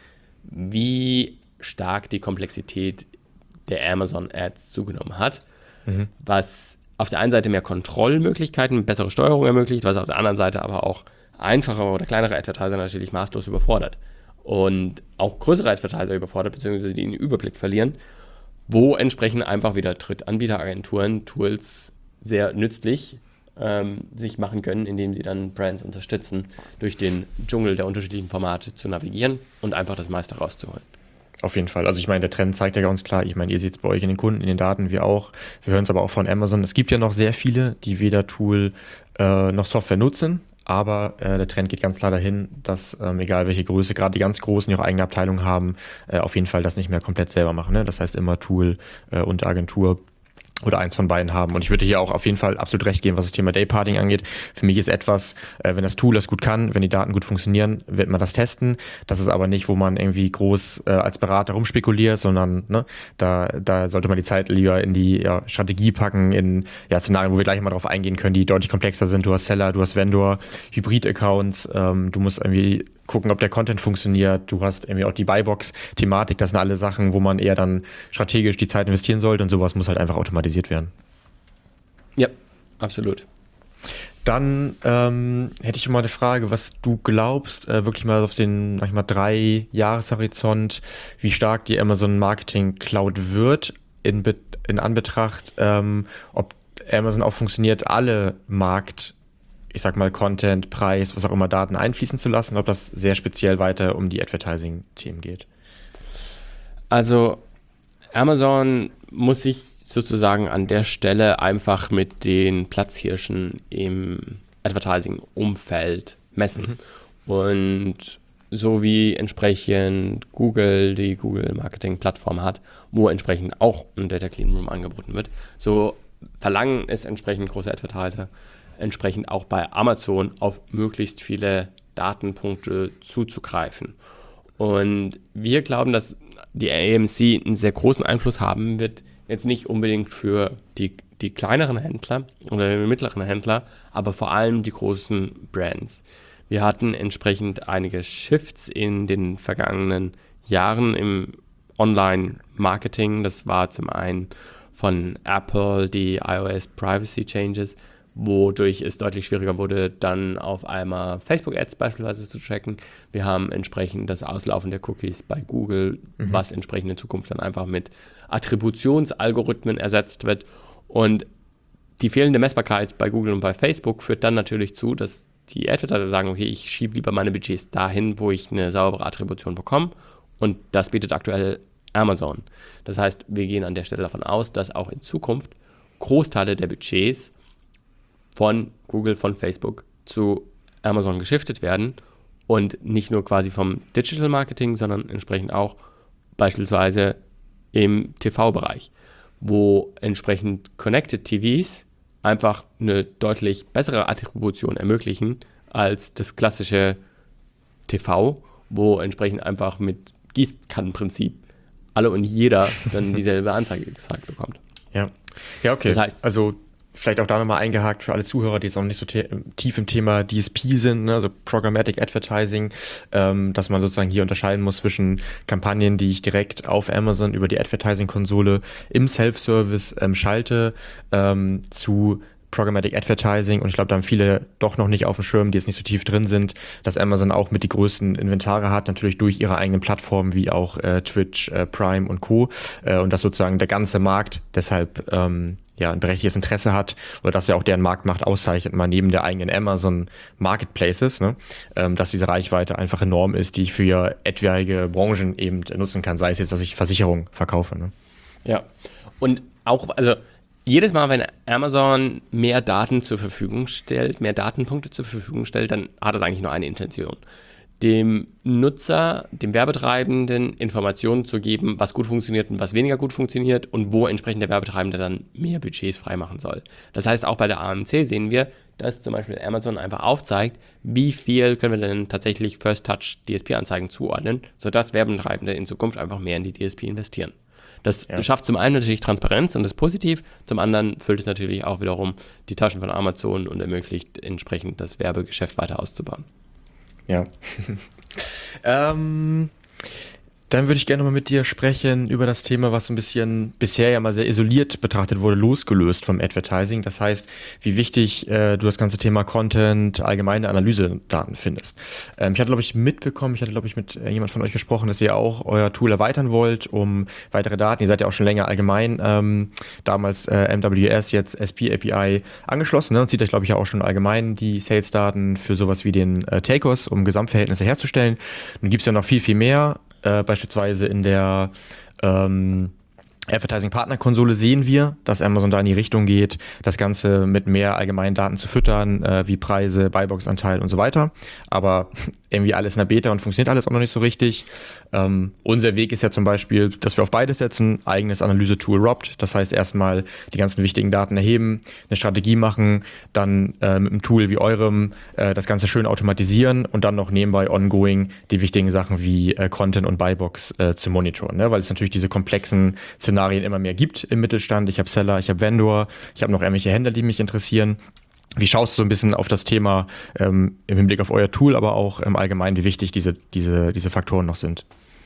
wie stark die Komplexität der Amazon-Ads zugenommen hat, mhm. was auf der einen Seite mehr Kontrollmöglichkeiten, bessere Steuerung ermöglicht, was auf der anderen Seite aber auch einfachere oder kleinere Advertiser natürlich maßlos überfordert. Und auch größere Advertiser überfordert, beziehungsweise die den Überblick verlieren, wo entsprechend einfach wieder Drittanbieteragenturen Tools sehr nützlich ähm, sich machen können, indem sie dann Brands unterstützen, durch den Dschungel der unterschiedlichen Formate zu navigieren und einfach das meiste rauszuholen.
Auf jeden Fall. Also ich meine, der Trend zeigt ja ganz klar, ich meine, ihr seht es bei euch in den Kunden, in den Daten, wir auch. Wir hören es aber auch von Amazon. Es gibt ja noch sehr viele, die weder Tool äh, noch Software nutzen, aber äh, der Trend geht ganz klar dahin, dass ähm, egal welche Größe, gerade die ganz Großen, die auch eigene Abteilungen haben, äh, auf jeden Fall das nicht mehr komplett selber machen. Ne? Das heißt immer Tool äh, und Agentur oder eins von beiden haben. Und ich würde hier auch auf jeden Fall absolut recht geben, was das Thema Dayparting angeht. Für mich ist etwas, äh, wenn das Tool das gut kann, wenn die Daten gut funktionieren, wird man das testen. Das ist aber nicht, wo man irgendwie groß äh, als Berater rumspekuliert, sondern ne, da, da sollte man die Zeit lieber in die ja, Strategie packen, in ja, Szenarien, wo wir gleich mal drauf eingehen können, die deutlich komplexer sind. Du hast Seller, du hast Vendor, Hybrid-Accounts, ähm, du musst irgendwie gucken, ob der Content funktioniert. Du hast irgendwie auch die Buybox-Thematik. Das sind alle Sachen, wo man eher dann strategisch die Zeit investieren sollte und sowas muss halt einfach automatisiert werden.
Ja, absolut.
Dann ähm, hätte ich mal eine Frage, was du glaubst, äh, wirklich mal auf den, sag ich mal, drei Jahreshorizont, wie stark die Amazon Marketing Cloud wird, in, Be- in Anbetracht, ähm, ob Amazon auch funktioniert, alle Markt ich sag mal, Content, Preis, was auch immer, Daten einfließen zu lassen, ob das sehr speziell weiter um die Advertising-Themen geht?
Also Amazon muss sich sozusagen an der Stelle einfach mit den Platzhirschen im Advertising-Umfeld messen. Mhm. Und so wie entsprechend Google die Google-Marketing-Plattform hat, wo entsprechend auch ein Data Clean Room angeboten wird, so verlangen es entsprechend große Advertiser, entsprechend auch bei Amazon auf möglichst viele Datenpunkte zuzugreifen. Und wir glauben, dass die A M C einen sehr großen Einfluss haben wird, jetzt nicht unbedingt für die, die kleineren Händler oder die mittleren Händler, aber vor allem die großen Brands. Wir hatten entsprechend einige Shifts in den vergangenen Jahren im Online-Marketing. Das war zum einen von Apple die iOS Privacy Changes, wodurch es deutlich schwieriger wurde, dann auf einmal Facebook-Ads beispielsweise zu tracken. Wir haben entsprechend das Auslaufen der Cookies bei Google, mhm. was entsprechend in Zukunft dann einfach mit Attributionsalgorithmen ersetzt wird. Und die fehlende Messbarkeit bei Google und bei Facebook führt dann natürlich zu, dass die Advertiser sagen, okay, ich schiebe lieber meine Budgets dahin, wo ich eine saubere Attribution bekomme. Und das bietet aktuell Amazon. Das heißt, wir gehen an der Stelle davon aus, dass auch in Zukunft Großteile der Budgets von Google, von Facebook zu Amazon geschiftet werden und nicht nur quasi vom Digital Marketing, sondern entsprechend auch beispielsweise im T V-Bereich, wo entsprechend Connected T Vs einfach eine deutlich bessere Attribution ermöglichen als das klassische T V, wo entsprechend einfach mit Gießkannenprinzip alle und jeder dann dieselbe Anzeige gezeigt bekommt.
Ja, ja okay.
Das heißt,
also vielleicht auch da nochmal eingehakt für alle Zuhörer, die jetzt auch nicht so te- tief im Thema D S P sind, ne, also Programmatic Advertising, ähm, dass man sozusagen hier unterscheiden muss zwischen Kampagnen, die ich direkt auf Amazon über die Advertising-Konsole im Self-Service ähm, schalte, ähm, zu Programmatic Advertising, und ich glaube, da haben viele doch noch nicht auf dem Schirm, die jetzt nicht so tief drin sind, dass Amazon auch mit die größten Inventar hat, natürlich durch ihre eigenen Plattformen wie auch äh, Twitch, äh, Prime und Co. Äh, und dass sozusagen der ganze Markt deshalb ähm, ja ein berechtigtes Interesse hat, oder dass ja auch deren Marktmacht auszeichnet, mal neben der eigenen Amazon Marketplaces, ne, ähm, dass diese Reichweite einfach enorm ist, die ich für etwaige Branchen eben nutzen kann, sei es jetzt, dass ich Versicherungen verkaufe. Ne?
Ja, und auch, also jedes Mal, wenn Amazon mehr Daten zur Verfügung stellt, mehr Datenpunkte zur Verfügung stellt, dann hat das eigentlich nur eine Intention. Dem Nutzer, dem Werbetreibenden Informationen zu geben, was gut funktioniert und was weniger gut funktioniert und wo entsprechend der Werbetreibende dann mehr Budgets freimachen soll. Das heißt, auch bei der A M C sehen wir, dass zum Beispiel Amazon einfach aufzeigt, wie viel können wir denn tatsächlich First-Touch-D S P-Anzeigen zuordnen, sodass Werbetreibende in Zukunft einfach mehr in die D S P investieren. Das ja. schafft zum einen natürlich Transparenz und ist positiv, zum anderen füllt es natürlich auch wiederum die Taschen von Amazon und ermöglicht entsprechend das Werbegeschäft weiter auszubauen.
Ja. ähm, dann würde ich gerne mal mit dir sprechen über das Thema, was so ein bisschen bisher ja mal sehr isoliert betrachtet wurde, losgelöst vom Advertising. Das heißt, wie wichtig äh, du das ganze Thema Content, allgemeine Analysedaten findest. Ähm, ich hatte, glaube ich, mitbekommen, ich hatte, glaube ich, mit äh, jemand von euch gesprochen, dass ihr auch euer Tool erweitern wollt um weitere Daten. Ihr seid ja auch schon länger allgemein, ähm, damals äh, M W S, jetzt S P A P I angeschlossen, ne? Und zieht euch, glaube ich, ja auch schon allgemein die Sales-Daten für sowas wie den äh, Takers, um Gesamtverhältnisse herzustellen. Nun gibt es ja noch viel, viel mehr. Äh, beispielsweise in der ähm, Advertising-Partner-Konsole sehen wir, dass Amazon da in die Richtung geht, das Ganze mit mehr allgemeinen Daten zu füttern, äh, wie Preise, Buybox-Anteil und so weiter. Aber irgendwie alles in der Beta und funktioniert alles auch noch nicht so richtig. Ähm, unser Weg ist ja zum Beispiel, dass wir auf beides setzen, eigenes Analyse-Tool Robbed. Das heißt, erstmal die ganzen wichtigen Daten erheben, eine Strategie machen, dann äh, mit einem Tool wie eurem äh, das Ganze schön automatisieren und dann noch nebenbei ongoing die wichtigen Sachen wie äh, Content und Buybox äh, zu monitoren. Ne? Weil es natürlich diese komplexen Szenarien immer mehr gibt im Mittelstand. Ich habe Seller, ich habe Vendor, ich habe noch irgendwelche Händler, die mich interessieren. Wie schaust du so ein bisschen auf das Thema ähm, im Hinblick auf euer Tool, aber auch im Allgemeinen, wie wichtig diese, diese, diese Faktoren noch sind?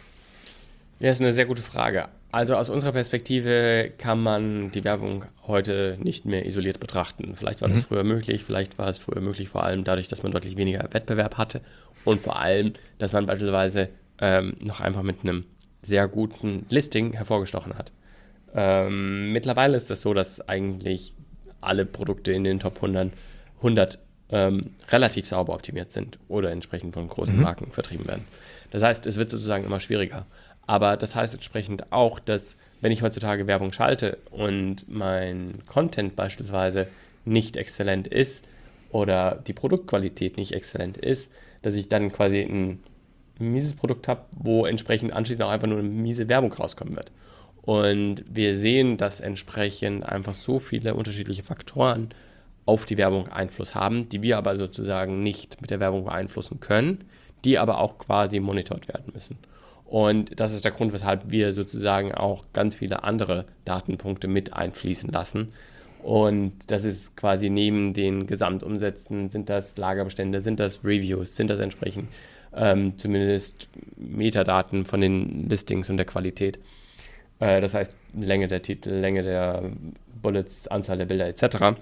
Ja, ist eine sehr gute Frage. Also aus unserer Perspektive kann man die Werbung heute nicht mehr isoliert betrachten. Vielleicht war das mhm. früher möglich, vielleicht war es früher möglich, vor allem dadurch, dass man deutlich weniger Wettbewerb hatte und vor allem, dass man beispielsweise ähm, noch einfach mit einem sehr guten Listing hervorgestochen hat. Ähm, mittlerweile ist das so, dass eigentlich alle Produkte in den Top hundert, hundert ähm, relativ sauber optimiert sind oder entsprechend von großen mhm. Marken vertrieben werden. Das heißt, es wird sozusagen immer schwieriger. Aber das heißt entsprechend auch, dass wenn ich heutzutage Werbung schalte und mein Content beispielsweise nicht exzellent ist oder die Produktqualität nicht exzellent ist, dass ich dann quasi ein mieses Produkt habe, wo entsprechend anschließend auch einfach nur eine miese Werbung rauskommen wird. Und wir sehen, dass entsprechend einfach so viele unterschiedliche Faktoren auf die Werbung Einfluss haben, die wir aber sozusagen nicht mit der Werbung beeinflussen können, die aber auch quasi monitort werden müssen. Und das ist der Grund, weshalb wir sozusagen auch ganz viele andere Datenpunkte mit einfließen lassen. Und das ist quasi neben den Gesamtumsätzen, sind das Lagerbestände, sind das Reviews, sind das entsprechend ähm, zumindest Metadaten von den Listings und der Qualität. Äh, das heißt Länge der Titel, Länge der Bullets, Anzahl der Bilder et cetera.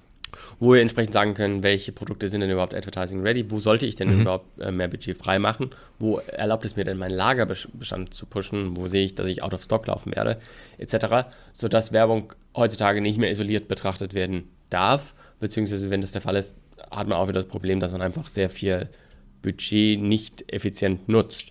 Wo wir entsprechend sagen können, welche Produkte sind denn überhaupt Advertising ready, wo sollte ich denn mhm. überhaupt äh, mehr Budget frei machen, wo erlaubt es mir denn meinen Lagerbestand zu pushen, wo sehe ich, dass ich out of stock laufen werde, et cetera, sodass Werbung heutzutage nicht mehr isoliert betrachtet werden darf, beziehungsweise wenn das der Fall ist, hat man auch wieder das Problem, dass man einfach sehr viel Budget nicht effizient nutzt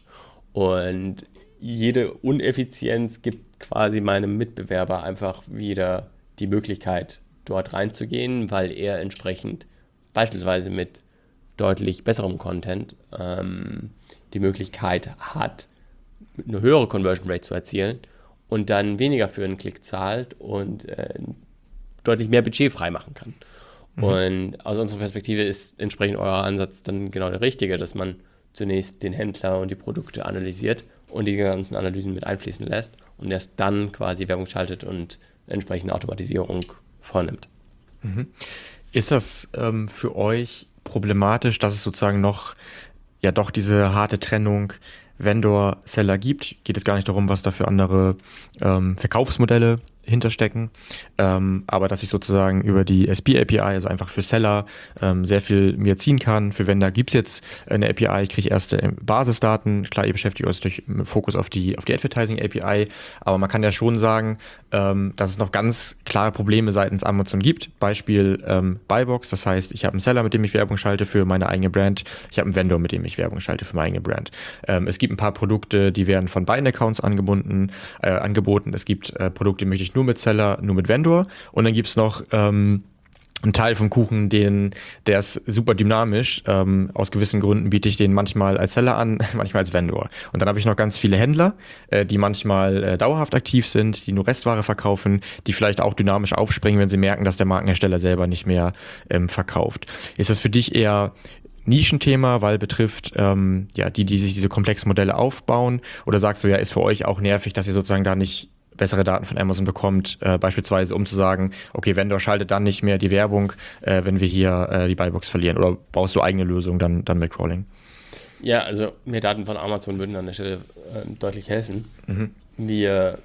und jede Uneffizienz gibt quasi meinem Mitbewerber einfach wieder die Möglichkeit, dort reinzugehen, weil er entsprechend beispielsweise mit deutlich besserem Content ähm, die Möglichkeit hat, eine höhere Conversion Rate zu erzielen und dann weniger für einen Klick zahlt und äh, deutlich mehr Budget freimachen kann. Mhm. Und aus unserer Perspektive ist entsprechend euer Ansatz dann genau der richtige, dass man zunächst den Händler und die Produkte analysiert und die ganzen Analysen mit einfließen lässt und erst dann quasi Werbung schaltet und entsprechende Automatisierung vornimmt.
Mhm. Ist das ähm, für euch problematisch, dass es sozusagen noch ja doch diese harte Trennung Vendor-Seller gibt? Geht es gar nicht darum, was da für andere ähm, Verkaufsmodelle hinterstecken, ähm, aber dass ich sozusagen über die S P A P I, also einfach für Seller, ähm, sehr viel mir ziehen kann. Für Vendor gibt es jetzt eine A P I, ich kriege erste Basisdaten. Klar, ihr beschäftigt euch durch Fokus auf die, auf die Advertising A P I, aber man kann ja schon sagen, ähm, dass es noch ganz klare Probleme seitens Amazon gibt. Beispiel ähm, Buybox, das heißt, ich habe einen Seller, mit dem ich Werbung schalte für meine eigene Brand. Ich habe einen Vendor, mit dem ich Werbung schalte für meine eigene Brand. Ähm, es gibt ein paar Produkte, die werden von beiden Accounts angebunden, äh, angeboten. Es gibt äh, Produkte, die möchte ich nur mit Seller, nur mit Vendor. Und dann gibt es noch ähm, einen Teil vom Kuchen, den, der ist super dynamisch. Ähm, aus gewissen Gründen biete ich den manchmal als Seller an, manchmal als Vendor. Und dann habe ich noch ganz viele Händler, äh, die manchmal äh, dauerhaft aktiv sind, die nur Restware verkaufen, die vielleicht auch dynamisch aufspringen, wenn sie merken, dass der Markenhersteller selber nicht mehr ähm, verkauft. Ist das für dich eher Nischenthema, weil betrifft ähm, ja die, die sich diese komplexen Modelle aufbauen? Oder sagst du, ja, ist für euch auch nervig, dass ihr sozusagen da nicht bessere Daten von Amazon bekommt, äh, beispielsweise um zu sagen, okay, Vendor schaltet dann nicht mehr die Werbung, äh, wenn wir hier äh, die Buybox verlieren? Oder baust du eigene Lösungen dann, dann mit Crawling?
Ja, also mehr Daten von Amazon würden an der Stelle äh, deutlich helfen.
Mhm.
Wir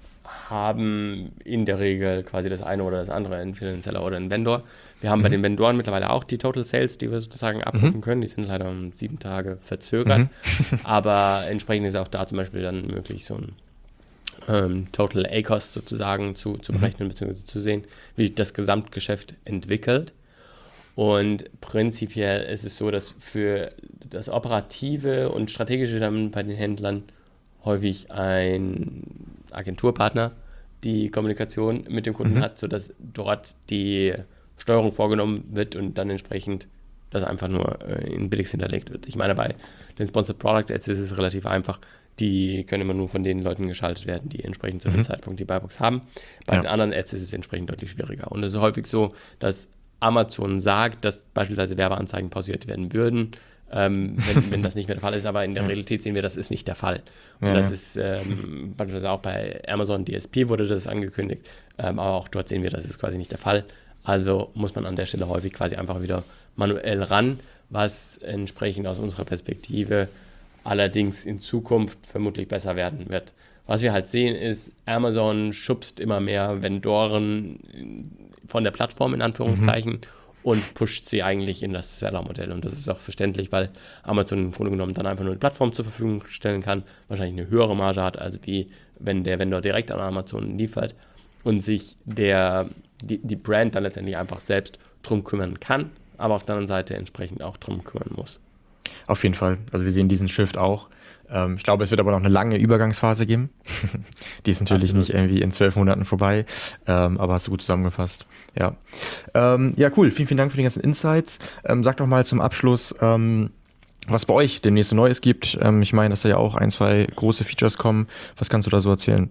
haben in der Regel quasi das eine oder das andere, entweder einen Seller oder einen Vendor. Wir haben mhm. bei den Vendoren mittlerweile auch die Total Sales, die wir sozusagen abrufen mhm. können. Die sind leider um sieben Tage verzögert. Mhm. Aber entsprechend ist auch da zum Beispiel dann möglich, so ein ähm, Total A-Cost sozusagen zu, zu berechnen, mhm. beziehungsweise zu sehen, wie das Gesamtgeschäft entwickelt. Und prinzipiell ist es so, dass für das Operative und Strategische dann bei den Händlern häufig ein Agenturpartner die Kommunikation mit dem Kunden mhm. hat, sodass dort die Steuerung vorgenommen wird und dann entsprechend das einfach nur in Biddix hinterlegt wird. Ich meine, bei den Sponsored Product Ads ist es relativ einfach. Die können immer nur von den Leuten geschaltet werden, die entsprechend zu dem mhm. Zeitpunkt die Buybox haben. Bei ja. den anderen Ads ist es entsprechend deutlich schwieriger. Und es ist häufig so, dass Amazon sagt, dass beispielsweise Werbeanzeigen pausiert werden würden, ähm, wenn, wenn das nicht mehr der Fall ist. Aber in der Realität sehen wir, das ist nicht der Fall. Und ja, das ja. ist ähm, beispielsweise auch bei Amazon D S P wurde das angekündigt. Ähm, aber auch dort sehen wir, das ist quasi nicht der Fall. Also muss man an der Stelle häufig quasi einfach wieder manuell ran, was entsprechend aus unserer Perspektive allerdings in Zukunft vermutlich besser werden wird. Was wir halt sehen ist, Amazon schubst immer mehr Vendoren von der Plattform in Anführungszeichen mhm. und pusht sie eigentlich in das Seller-Modell. Und das ist auch verständlich, weil Amazon im Grunde genommen dann einfach nur eine Plattform zur Verfügung stellen kann, wahrscheinlich eine höhere Marge hat, als wie wenn der Vendor direkt an Amazon liefert und sich der, die, die Brand dann letztendlich einfach selbst drum kümmern kann, aber auf der anderen Seite entsprechend auch drum kümmern muss.
Auf jeden Fall. Also wir sehen diesen Shift auch. Ähm, ich glaube, es wird aber noch eine lange Übergangsphase geben. Die ist natürlich Absolut. Nicht irgendwie in zwölf Monaten vorbei, ähm, aber hast du gut zusammengefasst. Ja, ähm, ja, cool. Vielen, vielen Dank für die ganzen Insights. Ähm, sag doch mal zum Abschluss, ähm, was bei euch demnächst so Neues gibt. Ähm, ich meine, dass da ja auch ein, zwei große Features kommen. Was kannst du da so erzählen?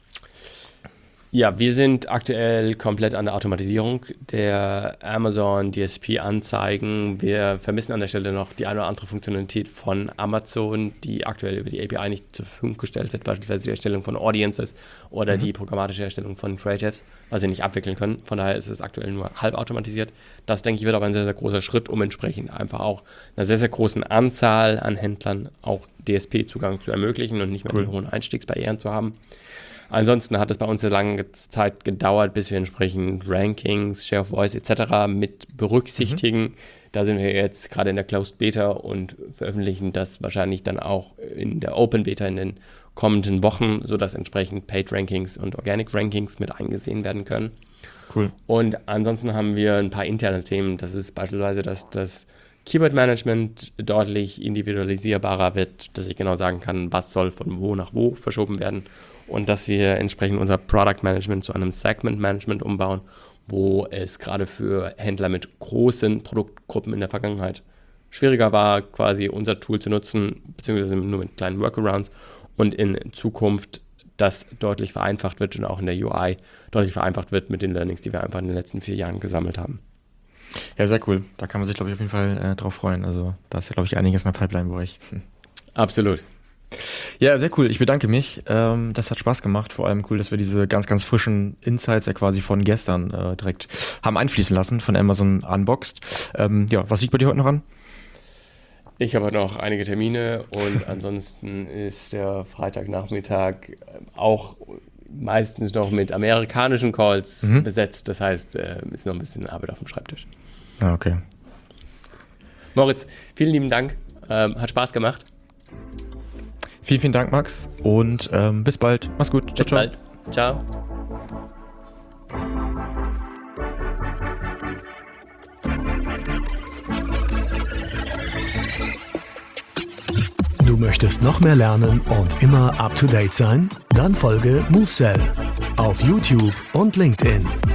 Ja, wir sind aktuell komplett an der Automatisierung der Amazon D S P-Anzeigen. Wir vermissen an der Stelle noch die eine oder andere Funktionalität von Amazon, die aktuell über die A P I nicht zur Verfügung gestellt wird, beispielsweise die Erstellung von Audiences oder mhm. die programmatische Erstellung von Creatives, was sie nicht abwickeln können. Von daher ist es aktuell nur halb automatisiert. Das, denke ich, wird aber ein sehr, sehr großer Schritt, um entsprechend einfach auch einer sehr, sehr großen Anzahl an Händlern auch D S P-Zugang zu ermöglichen und nicht mehr cool. die hohen Einstiegsbarrieren zu haben. Ansonsten hat es bei uns eine lange Zeit gedauert, bis wir entsprechend Rankings, Share of Voice et cetera mit berücksichtigen. Mhm. Da sind wir jetzt gerade in der Closed Beta und veröffentlichen das wahrscheinlich dann auch in der Open Beta in den kommenden Wochen, sodass entsprechend Paid Rankings und Organic Rankings mit eingesehen werden können.
Cool.
Und ansonsten haben wir ein paar interne Themen. Das ist beispielsweise, dass das Keyword Management deutlich individualisierbarer wird, dass ich genau sagen kann, was soll von wo nach wo verschoben werden. Und dass wir entsprechend unser Product Management zu einem Segment Management umbauen, wo es gerade für Händler mit großen Produktgruppen in der Vergangenheit schwieriger war, quasi unser Tool zu nutzen, beziehungsweise nur mit kleinen Workarounds und in Zukunft das deutlich vereinfacht wird und auch in der U I deutlich vereinfacht wird mit den Learnings, die wir einfach in den letzten vier Jahren gesammelt haben.
Ja, sehr cool. Da kann man sich, glaube ich, auf jeden Fall äh, drauf freuen. Also da ist ja, glaube ich, einiges in der Pipeline bei euch.
Absolut.
Ja, sehr cool. Ich bedanke mich. Ähm, das hat Spaß gemacht. Vor allem cool, dass wir diese ganz, ganz frischen Insights ja quasi von gestern äh, direkt haben einfließen lassen, von Amazon Unboxed. Ähm, ja, was liegt bei dir heute noch an?
Ich habe noch einige Termine und ansonsten ist der Freitagnachmittag auch meistens noch mit amerikanischen Calls mhm. besetzt. Das heißt, äh, ist noch ein bisschen Arbeit auf dem Schreibtisch.
Ah, okay.
Moritz, vielen lieben Dank. Ähm, hat Spaß gemacht.
Vielen, vielen Dank, Max. Und ähm, bis bald. Mach's gut.
Bis
ciao,
bald. Ciao.
Du möchtest noch mehr lernen und immer up to date sein? Dann folge MoveSell auf YouTube und LinkedIn.